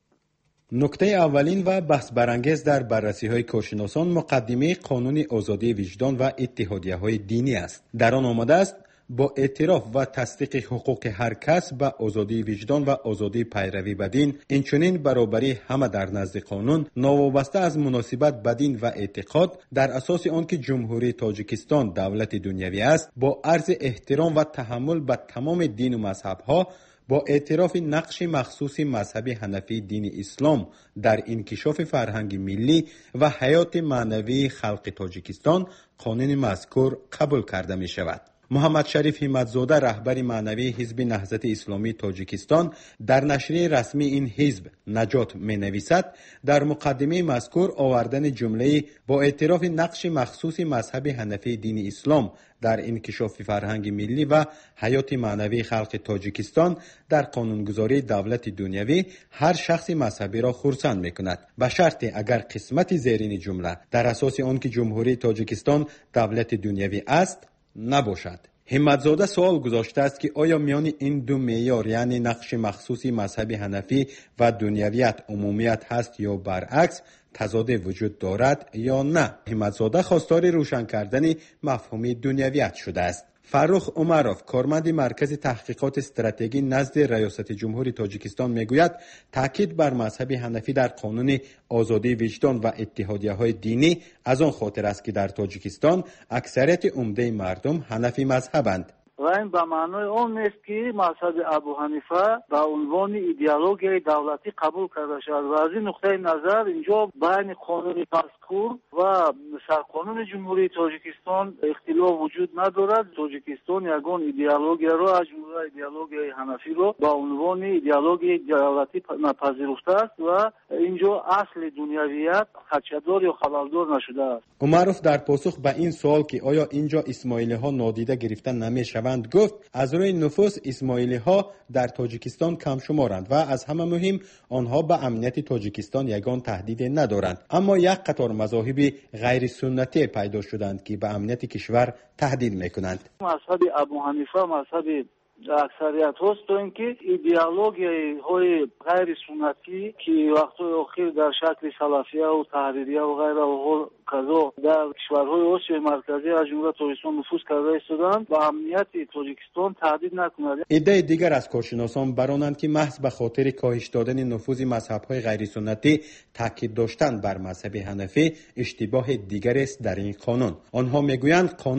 S15: نکته اولین و بحث برانگیز در بررسی های کارشناسان مقدمه قانون آزادی وجدان و اتحادیه های دینی است. در آن آمده است با اعتراف و تصدیق حقوق هر کس به آزادی وجدان و آزادی پیروی به دین، اینچنین برابری همه در نزد قانون ناوابسته از مناسبت به دین و اعتقاد در اساس آنکه جمهوری تاجیکستان دولت دنیوی است، با عرض احترام و تحمل به تمام دین و مذهب‌ها، با اعتراف نقش مخصوص مذهب حنفی دین اسلام در انکشاف فرهنگ ملی و حیات معنوی خلق تاجیکستان، قانون مذکور قبول کرده می شود. محمد شریف همتزاده رهبر معنوی حزب نهضت اسلامی تاجیکستان در نشریه رسمی این حزب نجات می نویسد در مقدمه مذکور آوردن جمله با اعتراف نقش مخصوص مذهب حنفی دین اسلام در انکشاف فرهنگ ملی و حیات معنوی خلق تاجیکستان در قانونگذاری دولت دنیوی هر شخص مذهبی را خرسند می کند، به شرط اگر قسمت زیرین جمله در اساس آن که جمهوری تاجیکستان دولت دنیوی است نباشد. همتزاده سوال گذاشته است که آیا میان این دو معیار، یعنی نقش مخصوصی مذهب حنفی و دنیویت عمومیت هست یا برعکس، تضاد وجود دارد یا نه؟ همتزاده خواستار روشن کردن مفهوم دنیویت شده است. فرخ عمروف، کارمند مرکز تحقیقات استراتژی نزد ریاست جمهوری تاجیکستان میگوید تاکید بر مذهب حنفی در قانون آزادی وجدان و اتحادیه‌های دینی از آن خاطر است که در تاجیکستان اکثریت عمده مردم حنفی مذهبند.
S16: و این به معنای آن نیست که مذهب ابو حنیفه به عنوان ایدئولوژی دولتی قبول کرده شد و از این نقطه نظر اینجا بین قانون مذکور و سرقانون جمهوری تاجیکستان اختلاف وجود ندارد. تاجیکستان یگان ایدئولوژی را از جمله ایدئولوژی حنفی را به عنوان ایدئولوژی دولتی پذیرفته است و اینجا اصل دنیویت خدشه‌دار یا خلل‌دار نشده است.
S15: عمروف در پاسخ به این سوال که آیا اینجا اسماعیلی ها نادیده گرفته نمی‌شوند گفت از روی نفوذ اسماعیلی ها در تاجیکستان کم شمارند و از همه مهم آنها به امنیت تاجیکستان یگان تهدید ندارند، اما یک قطار مذاهب غیر سنتی پیدا شدند که به امنیت کشور تهدید میکنند.
S16: مذهب ابو حنیفه مذهب اکثریت هست و اینکه ایدئولوژی های غیر سنتی که وقتهای اخیر در شکل سلفیه و تحریریه و غیره و کذا در کشورهای آسیای مرکزی از جمله تاجیکستان نفوذ کرده ایستادند و امنیت تاجیکستان تهدید نکند.
S15: ایده دیگر از کارشناسان برانند که محض به خاطر کاهش دادن نفوذ مذهب‌های غیر سنتی تاکید داشتن بر مذهب حنفی اشتباه دیگر است در این قانون. آنها میگویند قانون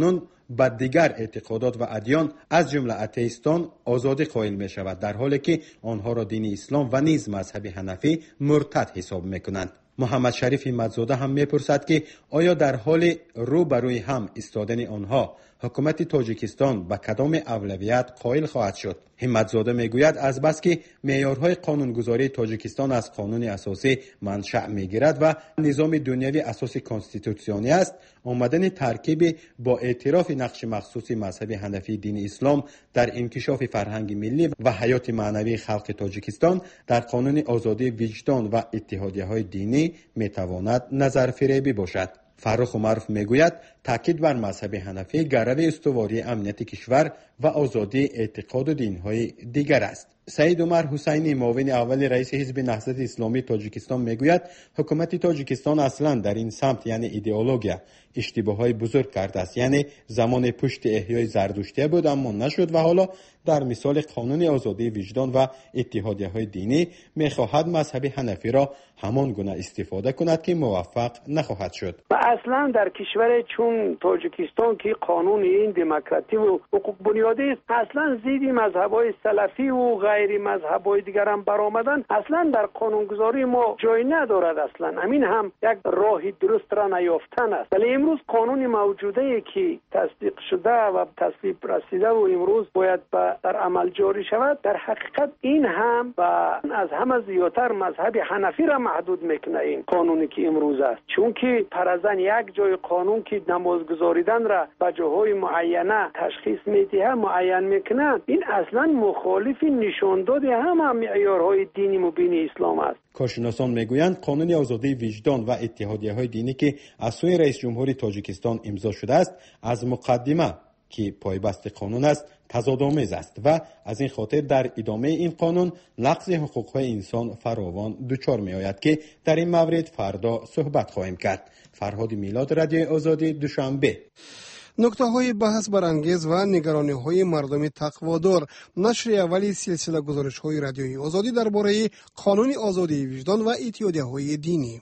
S15: به دیگر اعتقادات و ادیان از جمله اتئیستان آزادی قائل می شود، در حالی که آنها را دین اسلام و نیز مذهب حنفی مرتد حساب می کنند. محمد شریف همتزاده هم میپرسد که آیا در حال رو بروی هم ایستادن آنها حکومت تاجیکستان به کدام اولویت قائل خواهد شد؟ همتزاده میگوید از بس که معیارهای قانونگذاری تاجیکستان از قانون اساسی منشأ میگیرد و نظام دنیوی اساس کنستیتوسیونی است، آمدن ترکیب با اعتراف نقش مخصوص مذهب حنفی دین اسلام در انکشاف فرهنگ ملی و حیات معنوی خلق تاجیکستان در قانون آزادی وجدان و اتحادیه‌های دینی میتواند نظرفریبی باشد. فرخ عمرف میگوید تاکید بر مذهب حنفی گرو استواری امنیت کشور و آزادی اعتقاد و دین‌های دیگر است. سید عمر حسینی معاون اول رئیس حزب نهضت اسلامی تاجیکستان میگوید حکومت تاجیکستان اصلا در این سمت یعنی ایدئولوژیا اشتباههای بزرگ کرده است، یعنی زمان پشت احیای زردشتی بود اما نشد و حالا در مثال قانون آزادی وجدان و اتحادیه‌های دینی میخواهد مذهب حنفی را همان گونه استفاده کند که موفق نخواهد شد.
S17: و اصلا در کشور چون تاجیکستان که قانون این دموکراسی و حقوق بنیادی است، اصلا ضد مذهب‌های سلفی و غیر مذهب‌های دیگر هم برآمدن اصلا در قانونگذاری ما جای ندارد. اصلا همین هم یک راه درست را نیافتن است. ولی امروز قانون موجوده که تصدیق شده و تصویب رسیده و امروز باید در عمل جاری شود، در حقیقت این هم و از همه زیادتر مذهب حنفی را محدود میکنه این قانونی که امروز است، چون که پرازن یک جای قانون که نماز گذاریدن را به جاهای معینه تشخیص میده معین میکنه، این اصلا مخالف نشانداد همه معیارهای دینی مبین اسلام است.
S15: کارشناسان میگویند قانون آزادی وجدان و اتحادیه‌های دینی که از سوی رئیس جمهور تاجیکستان امضا شده است از مقدمه که پایبست قانون است تضادآمیز است و از این خاطر در ادامه این قانون نقض حقوق‌های انسان فراوان دچار می‌آید که در این مورد فردا صحبت خواهیم کرد. فرهاد میلاد، رادیو آزادی، دوشنبه.
S3: نکته‌های بحث برانگیز و نگرانی‌های مردم تقوادار. نشر اولی سلسله گزارش‌های رادیوی آزادی درباره قانون آزادی وجدان و اتحادیه‌های دینی.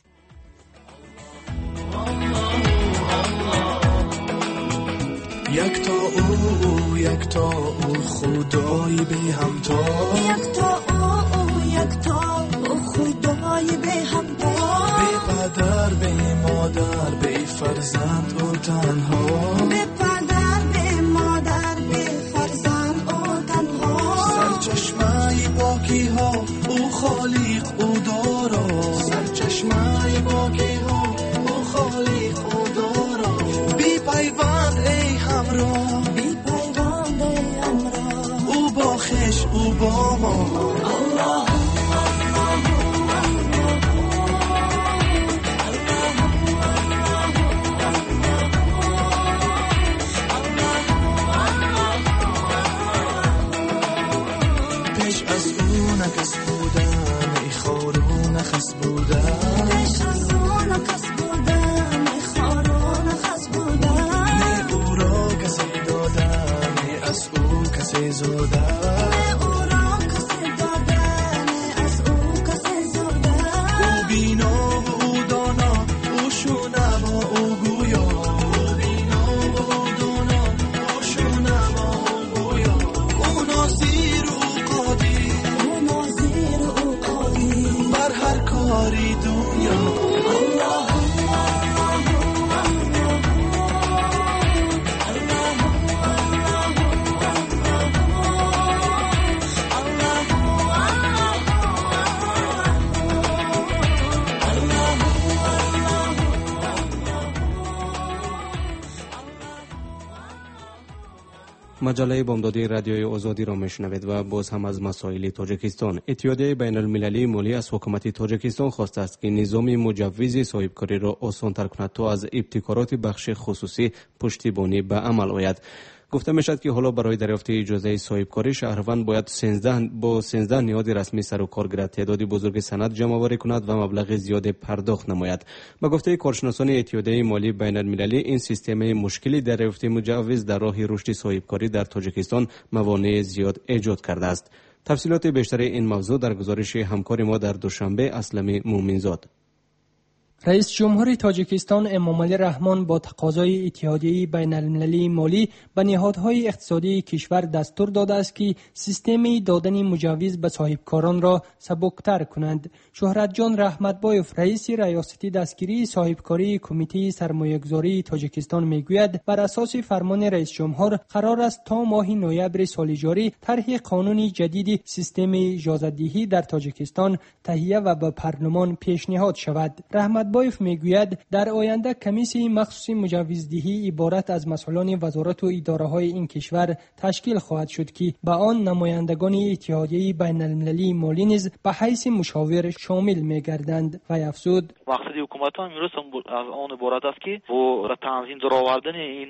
S10: یک تا او خدای به همتا، یک تا او خدای به همتا، به پدر به مادر به فرزند او تنها، به پدر به مادر به فرزند او تنها، سرچشمه باکی ها او خالق او دارا، سرچشمه باکی ها او خالق او دارا، بی پیوند ای همراه، بی پیوند ای همراه، او با خش او با ما. الله پیش از او نکس بودم ای خارو نخس بودم، پیش از او نکس بودم ای خارو نخس بودم، نه او را کسی دادم نه از او کسی زودم، نه او را کسی دادم نه از او کسی زودم، او بینا و او دانا او شونه با او گویا، او بینا و او دانا او شونه با او گویا، او ناصیر بر هر کاری دنیا.
S2: مجله بامدادی رادیوی آزادی را میشنوید و باز هم از مسائل تاجیکستان. اتحادیه بین المللی مالی از حکومت تاجیکستان خواسته است که نظام مجوز صاحبکاری را آسان‌تر کند تا از ابتکارات بخش خصوصی پشتیبانی به عمل آید. گفته میشد که حالا برای دریافت اجازه صاحبکاری شهروند باید 13 نهاد رسمی سر و کار گیرد، تعدادی بزرگ سند جمع آوری کند و مبلغ زیاد پرداخت نماید. به گفته کارشناسان اتحادیه مالی بین المللی، این سیستم مشکلی در دریافت مجوز در راه رشد صاحبکاری در تاجیکستان موانع زیاد ایجاد کرده است. تفصیلات بیشتر این موضوع در گزارش همکار ما در دوشنبه اسلمی مومنزاد.
S18: رئیس جمهور تاجیکستان امامعلی رحمان با تقاضای اتحادیه بین المللی مالی به نهادهای اقتصادی کشور دستور داده است که سیستم دادن مجوز به صاحبکاران را سبکتر کنند. شهرت جان رحمتبایف رئیس ریاستی دستگیری صاحبکاری کمیته سرمایه‌گذاری تاجیکستان میگوید بر اساس فرمان رئیس جمهور قرار است تا ماه نوامبر سال جاری طرح قانونی جدید سیستم اجازه‌دهی در تاجیکستان تهیه و به پارلمان پیشنهاد شود. بایف میگوید در آینده کمیسیون مخصوص مجوزدهی عبارت از مسئولان وزارت و اداره‌های این کشور تشکیل خواهد شد که به آن نمایندگان اتحادیه بین المللی مالی نیز به حیث مشاور شامل می‌گردند. و افزود
S19: مقصد حکومت هم میرسه از آن عبارت است که با تنظیم درآوردن این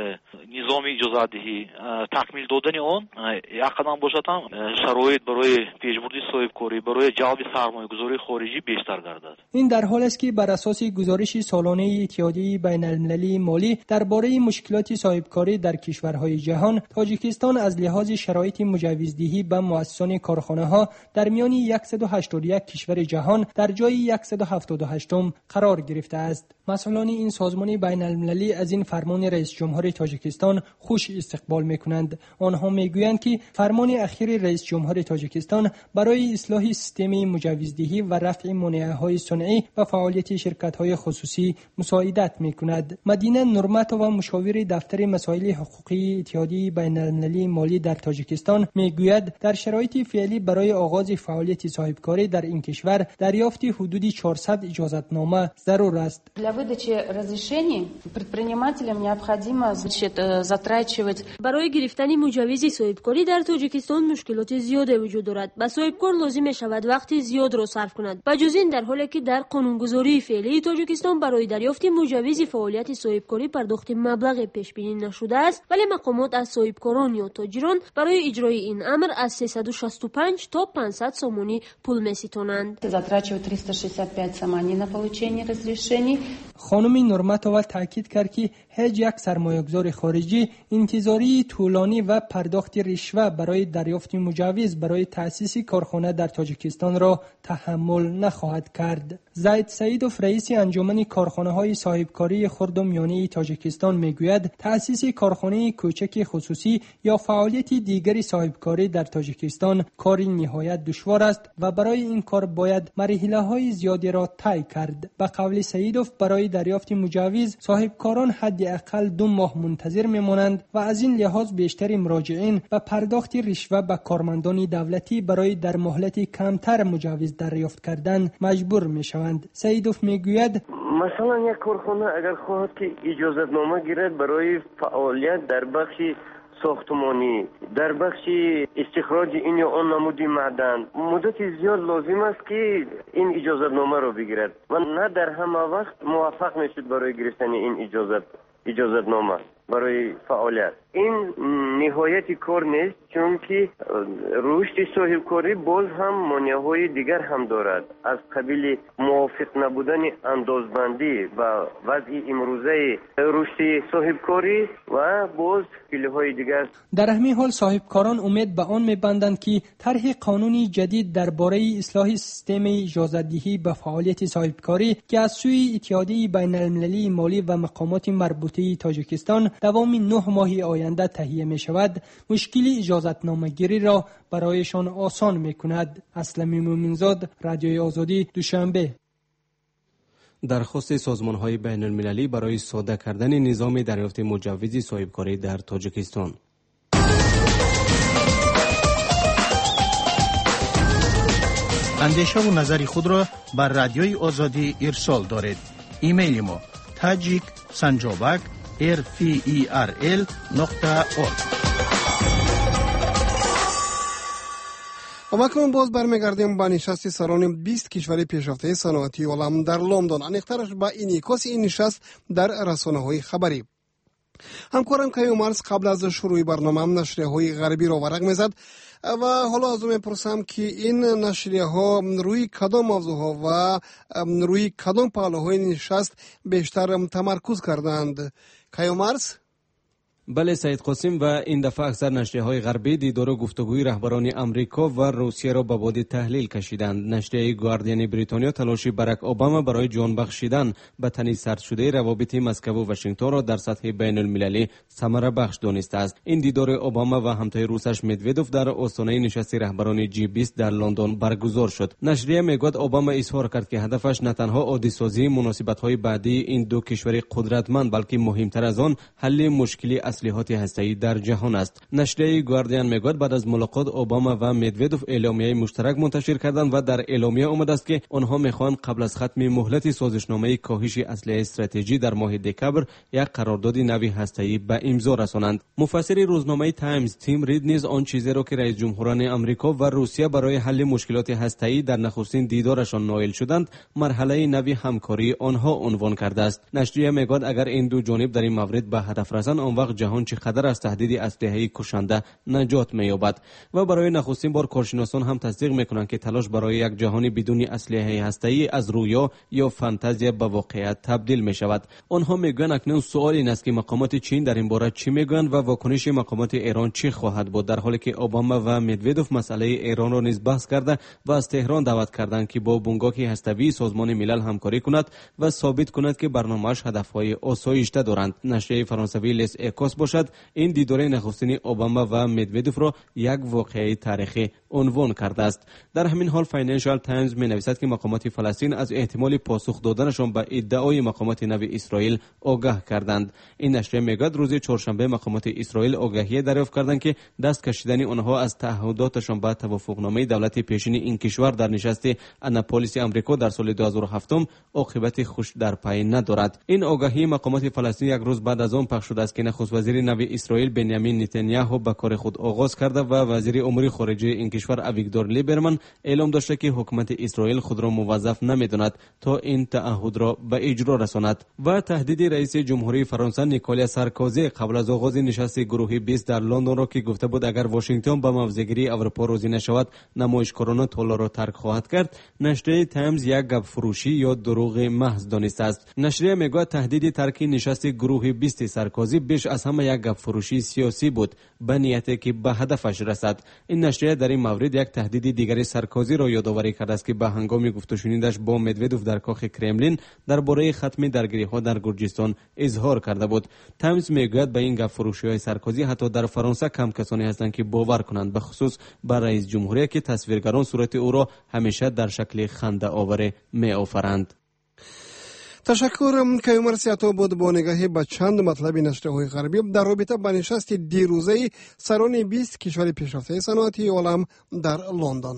S19: نظام اجازه‌دهی تکمیل دادن آن یک قدم باشد هم شرایط برای پیشبرد صاحبکاری برای جلب سرمایه‌گذاری خارجی بیشتر گردد.
S18: این در حالی است که بر اساس گزارش سالانه اتحادیه بین المللی مالی درباره مشکلات صاحبکاری در کشورهای جهان، تاجیکستان از لحاظ شرایط مجوزدهی به مؤسسان کارخانه‌ها در میان 181 کشور جهان در جای 178م قرار گرفته است. مسئولان این سازمان بین المللی از این فرمان رئیس جمهور تاجیکستان خوش استقبال می‌کنند. آنها می‌گویند که فرمان اخیر رئیس جمهور تاجیکستان برای اصلاح سیستم مجوزدهی و رفع مانع‌های صنعی و فعالیت شرکت‌های خصوصی مساعدت می‌کند. مدینه نورمتووا مشاور دفتر مسائل حقوقی اتحادیه بین المللی مالی در تاجیکستان می‌گوید در شرایط فعلی برای آغاز فعالیت صاحبکاری در این کشور دریافت حدود 400 اجازه‌نامه ضرور است.
S20: выдачи разрешений предпринимателям необходимо затрачивать.
S11: برای گرفتن مجوز صاحبکاری در تاجیکستان مشکلات زیادی وجود دارد. به صاحبکار لازم می شود وقت زیاد را صرف کند. بجز این در حالی که در قانونگذاری فعلی تاجیکستان برای دریافت مجوز فعالیت صاحبکاری پرداخت مبلغ پیش بینی نشده است، ولی مقامات از صاحبکاران یا تاجران برای اجرای این امر از 365 تا 500 سومونی پول می ستانند.
S20: Затрачивать 365 сомоний на получение разрешений.
S18: خانم نورمتووا تاکید کرد که هیچ یک سرمایه‌گذار خارجی انتظاری طولانی و پرداخت رشوه برای دریافت مجوز برای تأسیس کارخانه در تاجیکستان را تحمل نخواهد کرد. زید سعیدوف رئیس انجمن کارخانه‌های صاحبکاری خرد و میانه تاجیکستان میگوید تأسیس کارخانه کوچک خصوصی یا فعالیت دیگری صاحبکاری در تاجیکستان کاری نهایت دشوار است و برای این کار باید مراحل‌های زیادی را طی کرد. به قول سعیدوف برای دریافت مجوز صاحبکاران حداقل 2 ماه منتظر میمانند و از این لحاظ بیشتر مراجعین و پرداخت رشوه به کارمندان دولتی برای در مهلت کمتر مجوز دریافت کردن مجبور میشوند. سعیدوف میگوید
S21: مثلا یک کارخانه اگر خواهد که اجازه‌نامه گیرد برای فعالیت در بخش ساختمانی، در بخش استخراج این یا آن نمود معدن مدت زیاد لازم است که این اجازه‌نامه را بگیرد و نه در همه وقت موفق میشد برای گرفتن این اجازه‌نامه برای فعالیت. این نهایت کار نیست، چون که رشد صاحبکاری باز هم مانع‌های دیگر هم دارد، از قبیل موافق نبودن اندازبندی و وضع امروزه رشد صاحبکاری و باز پیله‌های دیگر.
S18: در همین حال صاحبکاران امید به آن می‌بندند که طرح قانونی جدید درباره اصلاح سیستم اجازه‌دهی به فعالیت صاحبکاری که از سوی اتحادیه بین المللی مالی و مقامات مربوطه تاجیکستان دوام 9 ماه آینده تهیه می شود، مشکل اجازه‌نامه گیری را برایشان آسان می کند. اسلمی مومنزاد، رادیوی آزادی، دوشنبه.
S2: درخواست سازمان‌های بین المللی برای ساده کردن نظام دریافت مجوز صاحبکاری در تاجیکستان.
S7: اندیشه و نظر خود را بر رادیوی آزادی ارسال دارید. ایمیل ما tajiksanjobak@rferl.org.
S3: و اکنون باز برمیگردیم به نشست سران 20 کشور پیشرفته صنعتی عالم در لندن. انیقترش به انعکاس این نشست در رسانه‌های خبری. همکارم کیو مارس قبل از شروع برنامه نشریه‌های غربی را ورق می‌زد و حالا از او میپرسم که این نشریه‌ها روی کدام موضوعها و روی کدام پهلوهای نشست بیشتر تمرکز کردند. کیو مارس؟
S2: بله سعید قاسم، و این دفعه اکثر نشریه‌های غربی دیدار و گفتگوی رهبران امریکا و روسیه را به باد تحلیل کشیدند. نشریه گاردین بریتانیا تلاش باراک اوباما برای جان بخشیدن به تنی سرد شده روابط مسکو و واشنگتن را در سطح بین المللی ثمره بخش دانسته است. این دیدار اوباما و همتای روسش مدودوف در آستانه نشست رهبران G20 در لندن برگزار شد. نشریه میگوید اوباما اظهار کرد که هدفش نه تنها عادی‌سازی مناسبت‌های بعدی این دو کشور قدرتمند، بلکه مهمتر از آن حل مشکلی اسلحات هسته‌ای در جهان است. نشریه گاردین میگوید بعد از ملاقات اوباما و مدودوف اعلامیه مشترک منتشر کردند و در اعلامیه آمده است که آنها می‌خواهند قبل از ختم مهلت سازشنامه کاهش اسلحه استراتژی در ماه دکبر یک قرارداد نوی هسته‌ای به امضا رسانند. مفسر روزنامه تایمز تیم رید نیز آن چیزی را که رئیس جمهوران امریکا و روسیه برای حل مشکلات هسته‌ای در نخستین دیدارشان نائل شدند، مرحله نوی همکاری آنها عنوان کرده است. نشریه میگوید اگر این دو جانب در این مورد به هدف رسند، آن وقت جهان چقدر از تهدید اسلحه‌ای کشنده نجات می‌یابد. و برای نخستین بار کارشناسان هم تصدیق می‌کنند که تلاش برای یک جهان بدون اسلحه هسته‌ای از رویا یا فانتزی به واقعیت تبدیل می‌شود. آنها میگویند اکنون سوال این است که مقامات چین در این باره چی میگویند و واکنش مقامات ایران چی خواهد بود، در حالی که اوباما و مدودوف مسئله ایران را نیز بحث کرده و از تهران دعوت کردند که با بنگاه هسته‌ای سازمان ملل همکاری کند و ثابت کند که برنامه‌اش هدف‌های آسایشته دارند. نشریه فرانسوی لیس اکوس باشد این دیدار نخستین اوباما و مدودوف را یک واقعه تاریخی عنوان کرده است. در همین حال فاینانشال تایمز می‌نویسد که مقامات فلسطین از احتمال پاسخ دادنشان به ادعای مقامات نوی اسرائیل آگاه کردند. این نشریه میگوید روز چهارشنبه مقامات اسرائیل آگاهی دریافت کردند که دست کشیدن آنها از تعهداتشان به توافقنامه دولت پیشین این کشور در نشست آناپولیس آمریکا در سال 2007 عاقبت خوش در پی ندارد. این آگاهی مقامات فلسطین یک روز بعد از آن پخش شده است که نخست وزیر نوی اسرائیل بنیامین نتانیاهو به کار خود آغاز کرده و وزیر امور خارجه این کشور اویگدور لیبرمن اعلام داشته که حکومت اسرائیل خود را موظف نمی‌داند تا این تعهد را به اجرا رساند. و تهدید رئیس جمهوری فرانسه نیکولیا سارکوزی قبل از آغاز نشست گروه 20 در لندن را که گفته بود اگر واشنگتن به موضع‌گیری اروپا راضی نشود نمایشکاران طلا را ترک خواهد کرد، نشریه تایمز یک گپ فروشی یا دروغ محض دانسته است. نشریه میگوید تهدید ترک نشست گروه 20 سارکوزی بیش از همه یک گپ فروشی سیاسی بود به نیتی که به هدفش رسد. این نشریه در این مورد یک تهدید دیگری سارکوزی را یادآوری کرده است که به هنگام گفت و شنودش با مدودوف در کاخ کرملین درباره ختم درگیری‌ها در گرجستان اظهار کرده بود. تایمز میگوید به این گپ فروشی‌های سارکوزی حتی در فرانسه کم کسانی هستند که باور کنند، به خصوص بر رئیس جمهوری که تصویرگران صورت او را همیشه در شکل خنده آور می‌آفرند.
S3: تشکر کیومر سیاتو بود با نگاهی به چند مطلب نشریه‌های غربی در رابطه با نشست دیروزه سران 20 کشور پیشرفته صنعتی عالم در لندن.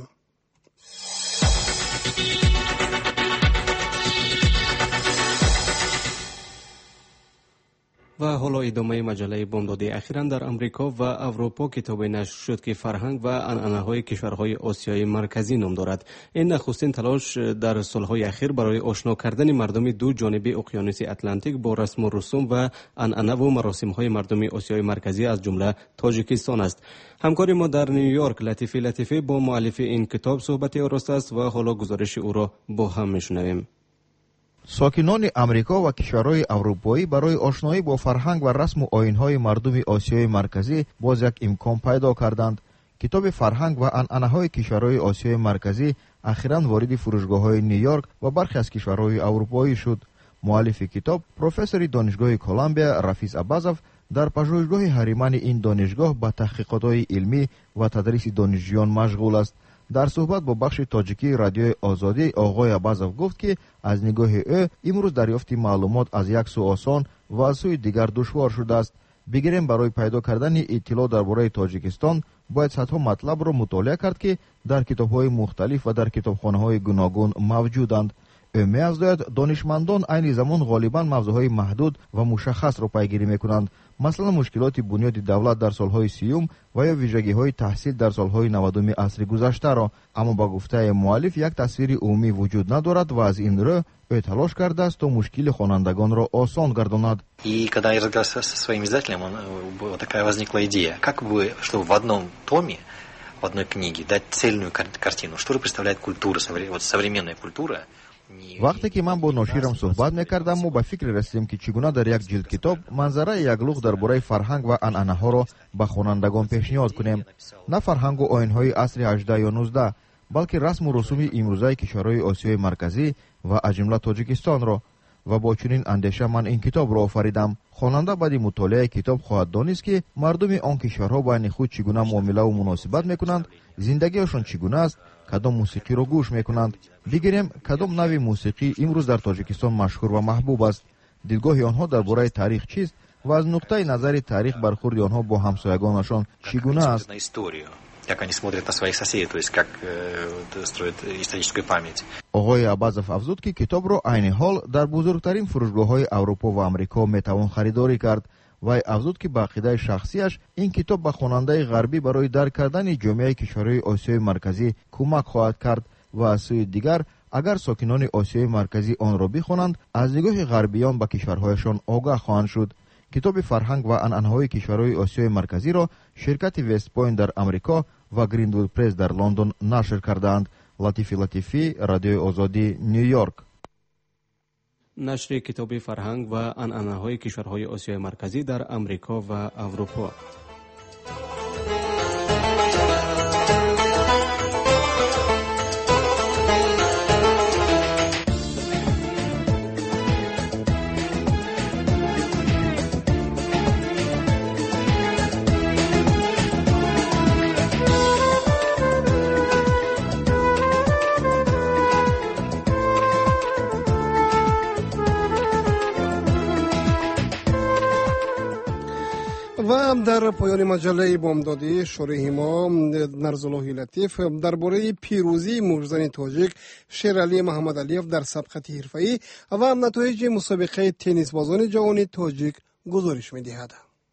S2: و حالا ادامه مجله بامدادی اخیراً در امریکا و اروپا کتابی نشر شد که فرهنگ و عنعنه‌های کشورهای آسیای مرکزی نام دارد. این نخستین تلاش در سالهای اخیر برای آشنا کردن مردم دو جانب اقیانوس اتلانتیک با رسم و رسوم و عنعنه و مراسم‌های مردم آسیای مرکزی از جمله تاجیکستان است. همکار ما در نیویورک لطیفه با مؤلف این کتاب صحبت آورده است و حالا گزارش او را با هم میشنویم.
S4: ساکنان امریکا و کشورهای اروپایی برای آشنایی با فرهنگ و رسم و آیین‌های مردم آسیای مرکزی باز یک امکان پیدا کردند. کتاب فرهنگ و عنعنه‌های کشورهای آسیای مرکزی اخیراً وارد فروشگاه‌های نیویورک و برخی از کشورهای اروپایی شد. مؤلف کتاب پروفسور دانشگاه کلمبیا رفیس عبازوف در پژوهشگاه هریمن این دانشگاه با تحقیقات‌های علمی و تدریس دانشجویان مشغول است. در صحبت با بخش تاجیکی رادیوی آزادی آقای عبازوف گفت که از نگاه او امروز دریافت معلومات از یک سو آسان و از سوی دیگر دشوار شده است. بگیریم برای پیدا کردن اطلاع درباره تاجیکستان باید صدها مطلب را مطالعه کرد که در کتاب‌های مختلف و در کتابخانه‌های گوناگون موجودند. او می‌افزاید دانشمندان عین زمان غالباً موضوعهای محدود و مشخص را پیگیری می‌کنند، مثلا مشکلات بنیاد دولت در سالهای 30 و یا ویژگی‌های تحصیل در سالهای 90 عصر گذشته را، اما با گفته مؤلف یک تصویر عمومی وجود ندارد و از این رو او تلاش کرده است تا مشکل خوانندگان را آسان گرداند.
S22: И когда я разговаривал со своим издателем, вот такая возникла идея, как бы, что в одном томе, в одной книге дать цельную картину, что же представляет культура, вот современная культура.
S4: вақте ки ман бо ноширам суҳбат мекардам мо ба фикре расидем ки чӣ гуна дар як ҷилд китоб манзараи яглух дар бораи фарҳанг ва анъанаҳоро ба хонандагон пешниҳод кунем, на фарҳангу оинҳои асри 18 ё 19, балки расму русуми имрӯзаи кишварҳои осиёи марказӣ ва аз ҷумла тоҷикистонро. ва бо чунин андеша ман ин китобро офаридам. хонанда баъди мутолиаи китоб хоҳад донист ки мардуми он кишварҳо байни худ чӣ гуна муомилаву муносибат мекунанд, зиндагиашон чӣ гуна аст, кадом мусиқиро гӯш мекунанд. бигирем кадом нави мусиқӣ имрӯз дар тоҷикистон машҳур ва маҳбуб аст, дидгоҳи онҳо дар бораи таърих чист ва аз нуқтаи назари таърих бархурди онҳо бо ҳамсоягонашон чӣ гуна аст.
S22: Как они смотрят на своих соседей, то есть как строят историческую память.
S4: оғои Абазов афзуд ки китобро айни ҳол дар бузургтарин фурӯшгоҳҳои Аврупо ва Амрико метавон харидорӣ кард. вай афзуд ки ба ақидаи шахсияш ин китоб ба хонандаи ғарбӣ барои дарк кардани ҷомеаи кишварҳои Осиёи марказӣ кӯмак хоҳад кард ва аз сӯи дигар агар сокинони Осиёи марказӣ онро бихонанд, аз нигоҳи ғарбиён ба кишварҳояшон огаҳ хоҳанд шуд. китоби фарҳанг ва анъанаҳои кишварҳои Осиёи марказиро ширкати Вестпойнт дар Амрико ва Гринвуд пресс дар Лондон нашр кардаанд. латифи латифӣ, радиои озодӣ, Нью Йорк.
S2: нашри китоби фарҳанг ва анъанаҳои кишварҳои Осиёи марказӣ дар Амрико ва Аврупо.
S3: و در پایان مجله بامدادی شریح ما نرزالله لطیف درباره پیروزی موجزن تاجیک شیرعلی محمد علیف در سبقت حرفه‌ای و نتایج مسابقه تنیس بازان جهانی تاجیک گزارش می‌دهد.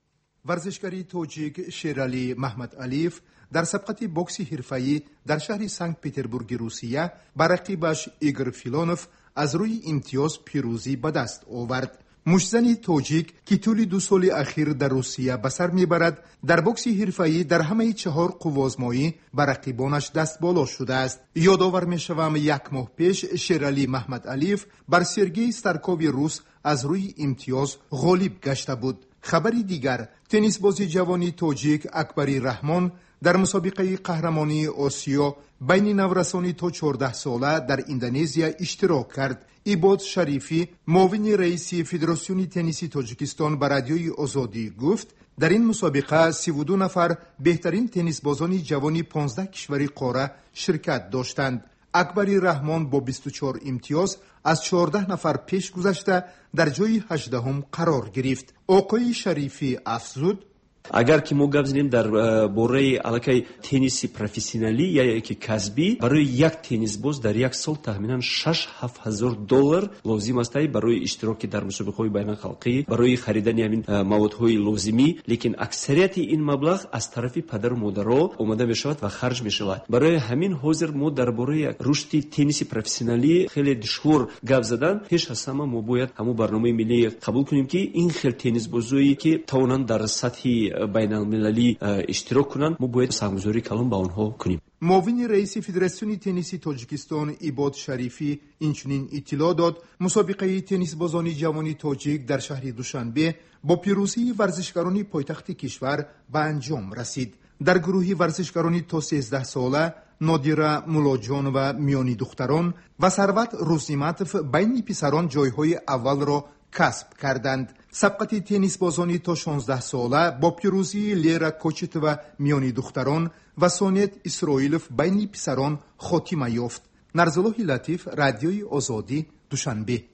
S1: ورزشکاری تاجیک شیرعلی محمد علیف در سبقت بوکس حرفه‌ای در شهر سنت پترزبورگ روسیه بر رقیبش ایگور فیلونوف از روی امتیاز پیروزی به دست آورد. مشتزن تاجیک که طول 2 سال اخیر در روسیه به سر میبرد در بوکس حرفه‌ای در همه 4 قوازمایی بر رقیبانش دست بالا شده است. یادآور میشوم 1 ماه پیش شیرعلی محمد علیف بر سرگئی ستارکوف روس از روی امتیاز غالب گشته بود. خبری دیگر، تنیس بازی جوانی تاجیک اکبری رحمان در مسابقه قهرمانی آسیا بین نورسانی تا 14 ساله در اندونزیا اشتراک کرد. ایباد شریفی معاون رئیس فدراسیون تنیس تاجیکستان به رادیوی آزادی گفت در این مسابقه 32 نفر بهترین تنیس بازان جوانی 15 کشور قاره شرکت داشتند. اکبری رحمان با 24 امتیاز از 14 نفر پیش گذشته در جای 18 قرار گرفت. آقای شریفی افزود
S5: агар ки мо гап зинем дар бораи аллакай тенниси профессионалӣ яъне ки касбӣ, барои як теннисбоз дар як сол тахминан 6-7 ҳазор доллар лозим аст барои иштироки дар мусобиқаҳои байналхалқӣ, барои харидани ҳамин маводҳои лозимӣ. лекин аксарияти ин маблағ аз тарафи падару модаро омода мешавад ва харҷ мешавад. барои ҳамин ҳозир мо дар бораи рушди тенниси профессионалӣ хеле душвор гап задан. пеш аз ҳама мо бояд ҳамон барномаи миллӣ қабул кунем ки ин хел теннисбозое ки тавонанд дар сатҳи байналмилалӣ иштирок кунанд, мо бояд сармазори калон ба онҳо кунем.
S1: معاون رئیس فدراسیون تنیس تاجیکستان ایباد شریفی اینچنین اطلاع داد مسابقه تنیس بازان جوانی تاجیک در شهر دوشنبه با پیروزی ورزشکاران پایتخت کشور به انجام رسید. در گروه ورزشکاران تا 13 ساله نادیره مولاجان و میانی دختران و ثروت روزنیمتوف بین پسران جایهای اول را کسب کردند. سبقت تنیس بازانی تا 16 ساله با پیروزی لیرا کوچت و میانی دختران و سونت اسرائیلوف بین پسران خاتمه یافت. نرزالله لطیف، رادیوی آزادی، دوشنبه.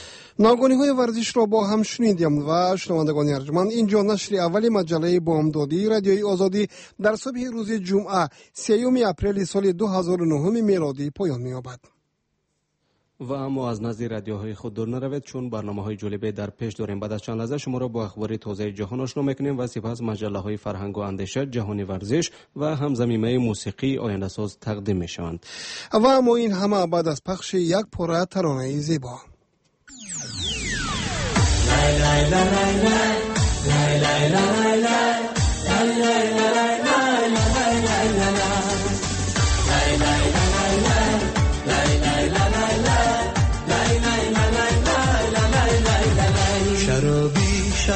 S3: ناگهانی ورزش را با هم شنیدیم و شنوندگان ارجمند، اینجا نشر اول مجله بامدادی رادیوی آزادی در صبح روز جمعه 3 اپریل سال 2009 میلادی پایان می‌یابد.
S2: و اما از نزد رادیوهای خود دور نروید، چون برنامه‌های جالب در پیش داریم. بعد از چند لحظه شما را با اخبار تازه جهان آشنا می‌کنیم و سپس مجله‌های فرهنگ و اندیشه، جهانی ورزش و همزمینه موسیقی آینده ساز تقدیم می‌شوند.
S3: و اما این همه بعد از پخش یک پاره ترانه زیبا.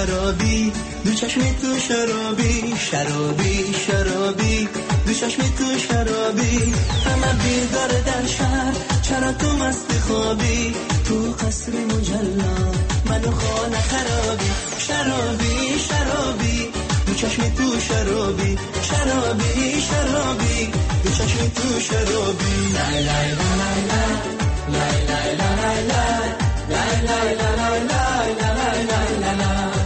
S10: خرابی دو چشمی تو شرابی شرابی شرابی دو چشمی تو شرابی همه بیدار در شهر چرا تو مست خوابی تو قصر مجلا منو خانه خرابی شرابی شرابی دو چشمی تو شرابی شرابی شرابی دو چشمی تو شرابی لای لای لای لای لای لای لای لای لای لای لای لای لای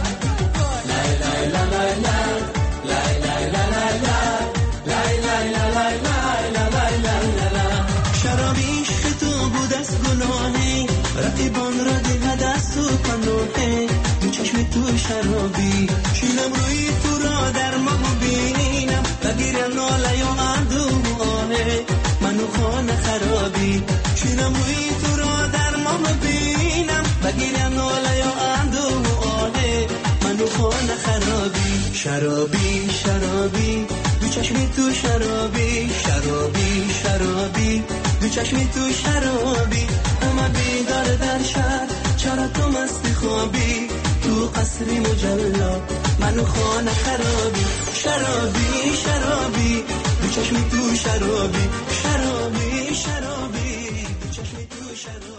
S10: رقیبان را ده دست و پناهه دو چشم تو شرابی شیلم روی تو را در ما ببینم بگیر ناله یا اندو آه منو خانه خرابی شیلم روی تو را در ما ببینم بگیر ناله یا اندو آه منو خانه خرابی شرابی شرابی دو چشم تو شرابی شرابی شرابی دو چشم تو شرابی همه بیدار در شهر چرا تو مست خوابی تو قصری مجلا منو خانه خرابی شرابی شرابی دو چشم تو شرابی شرابی شرابی دو چشم تو شرابی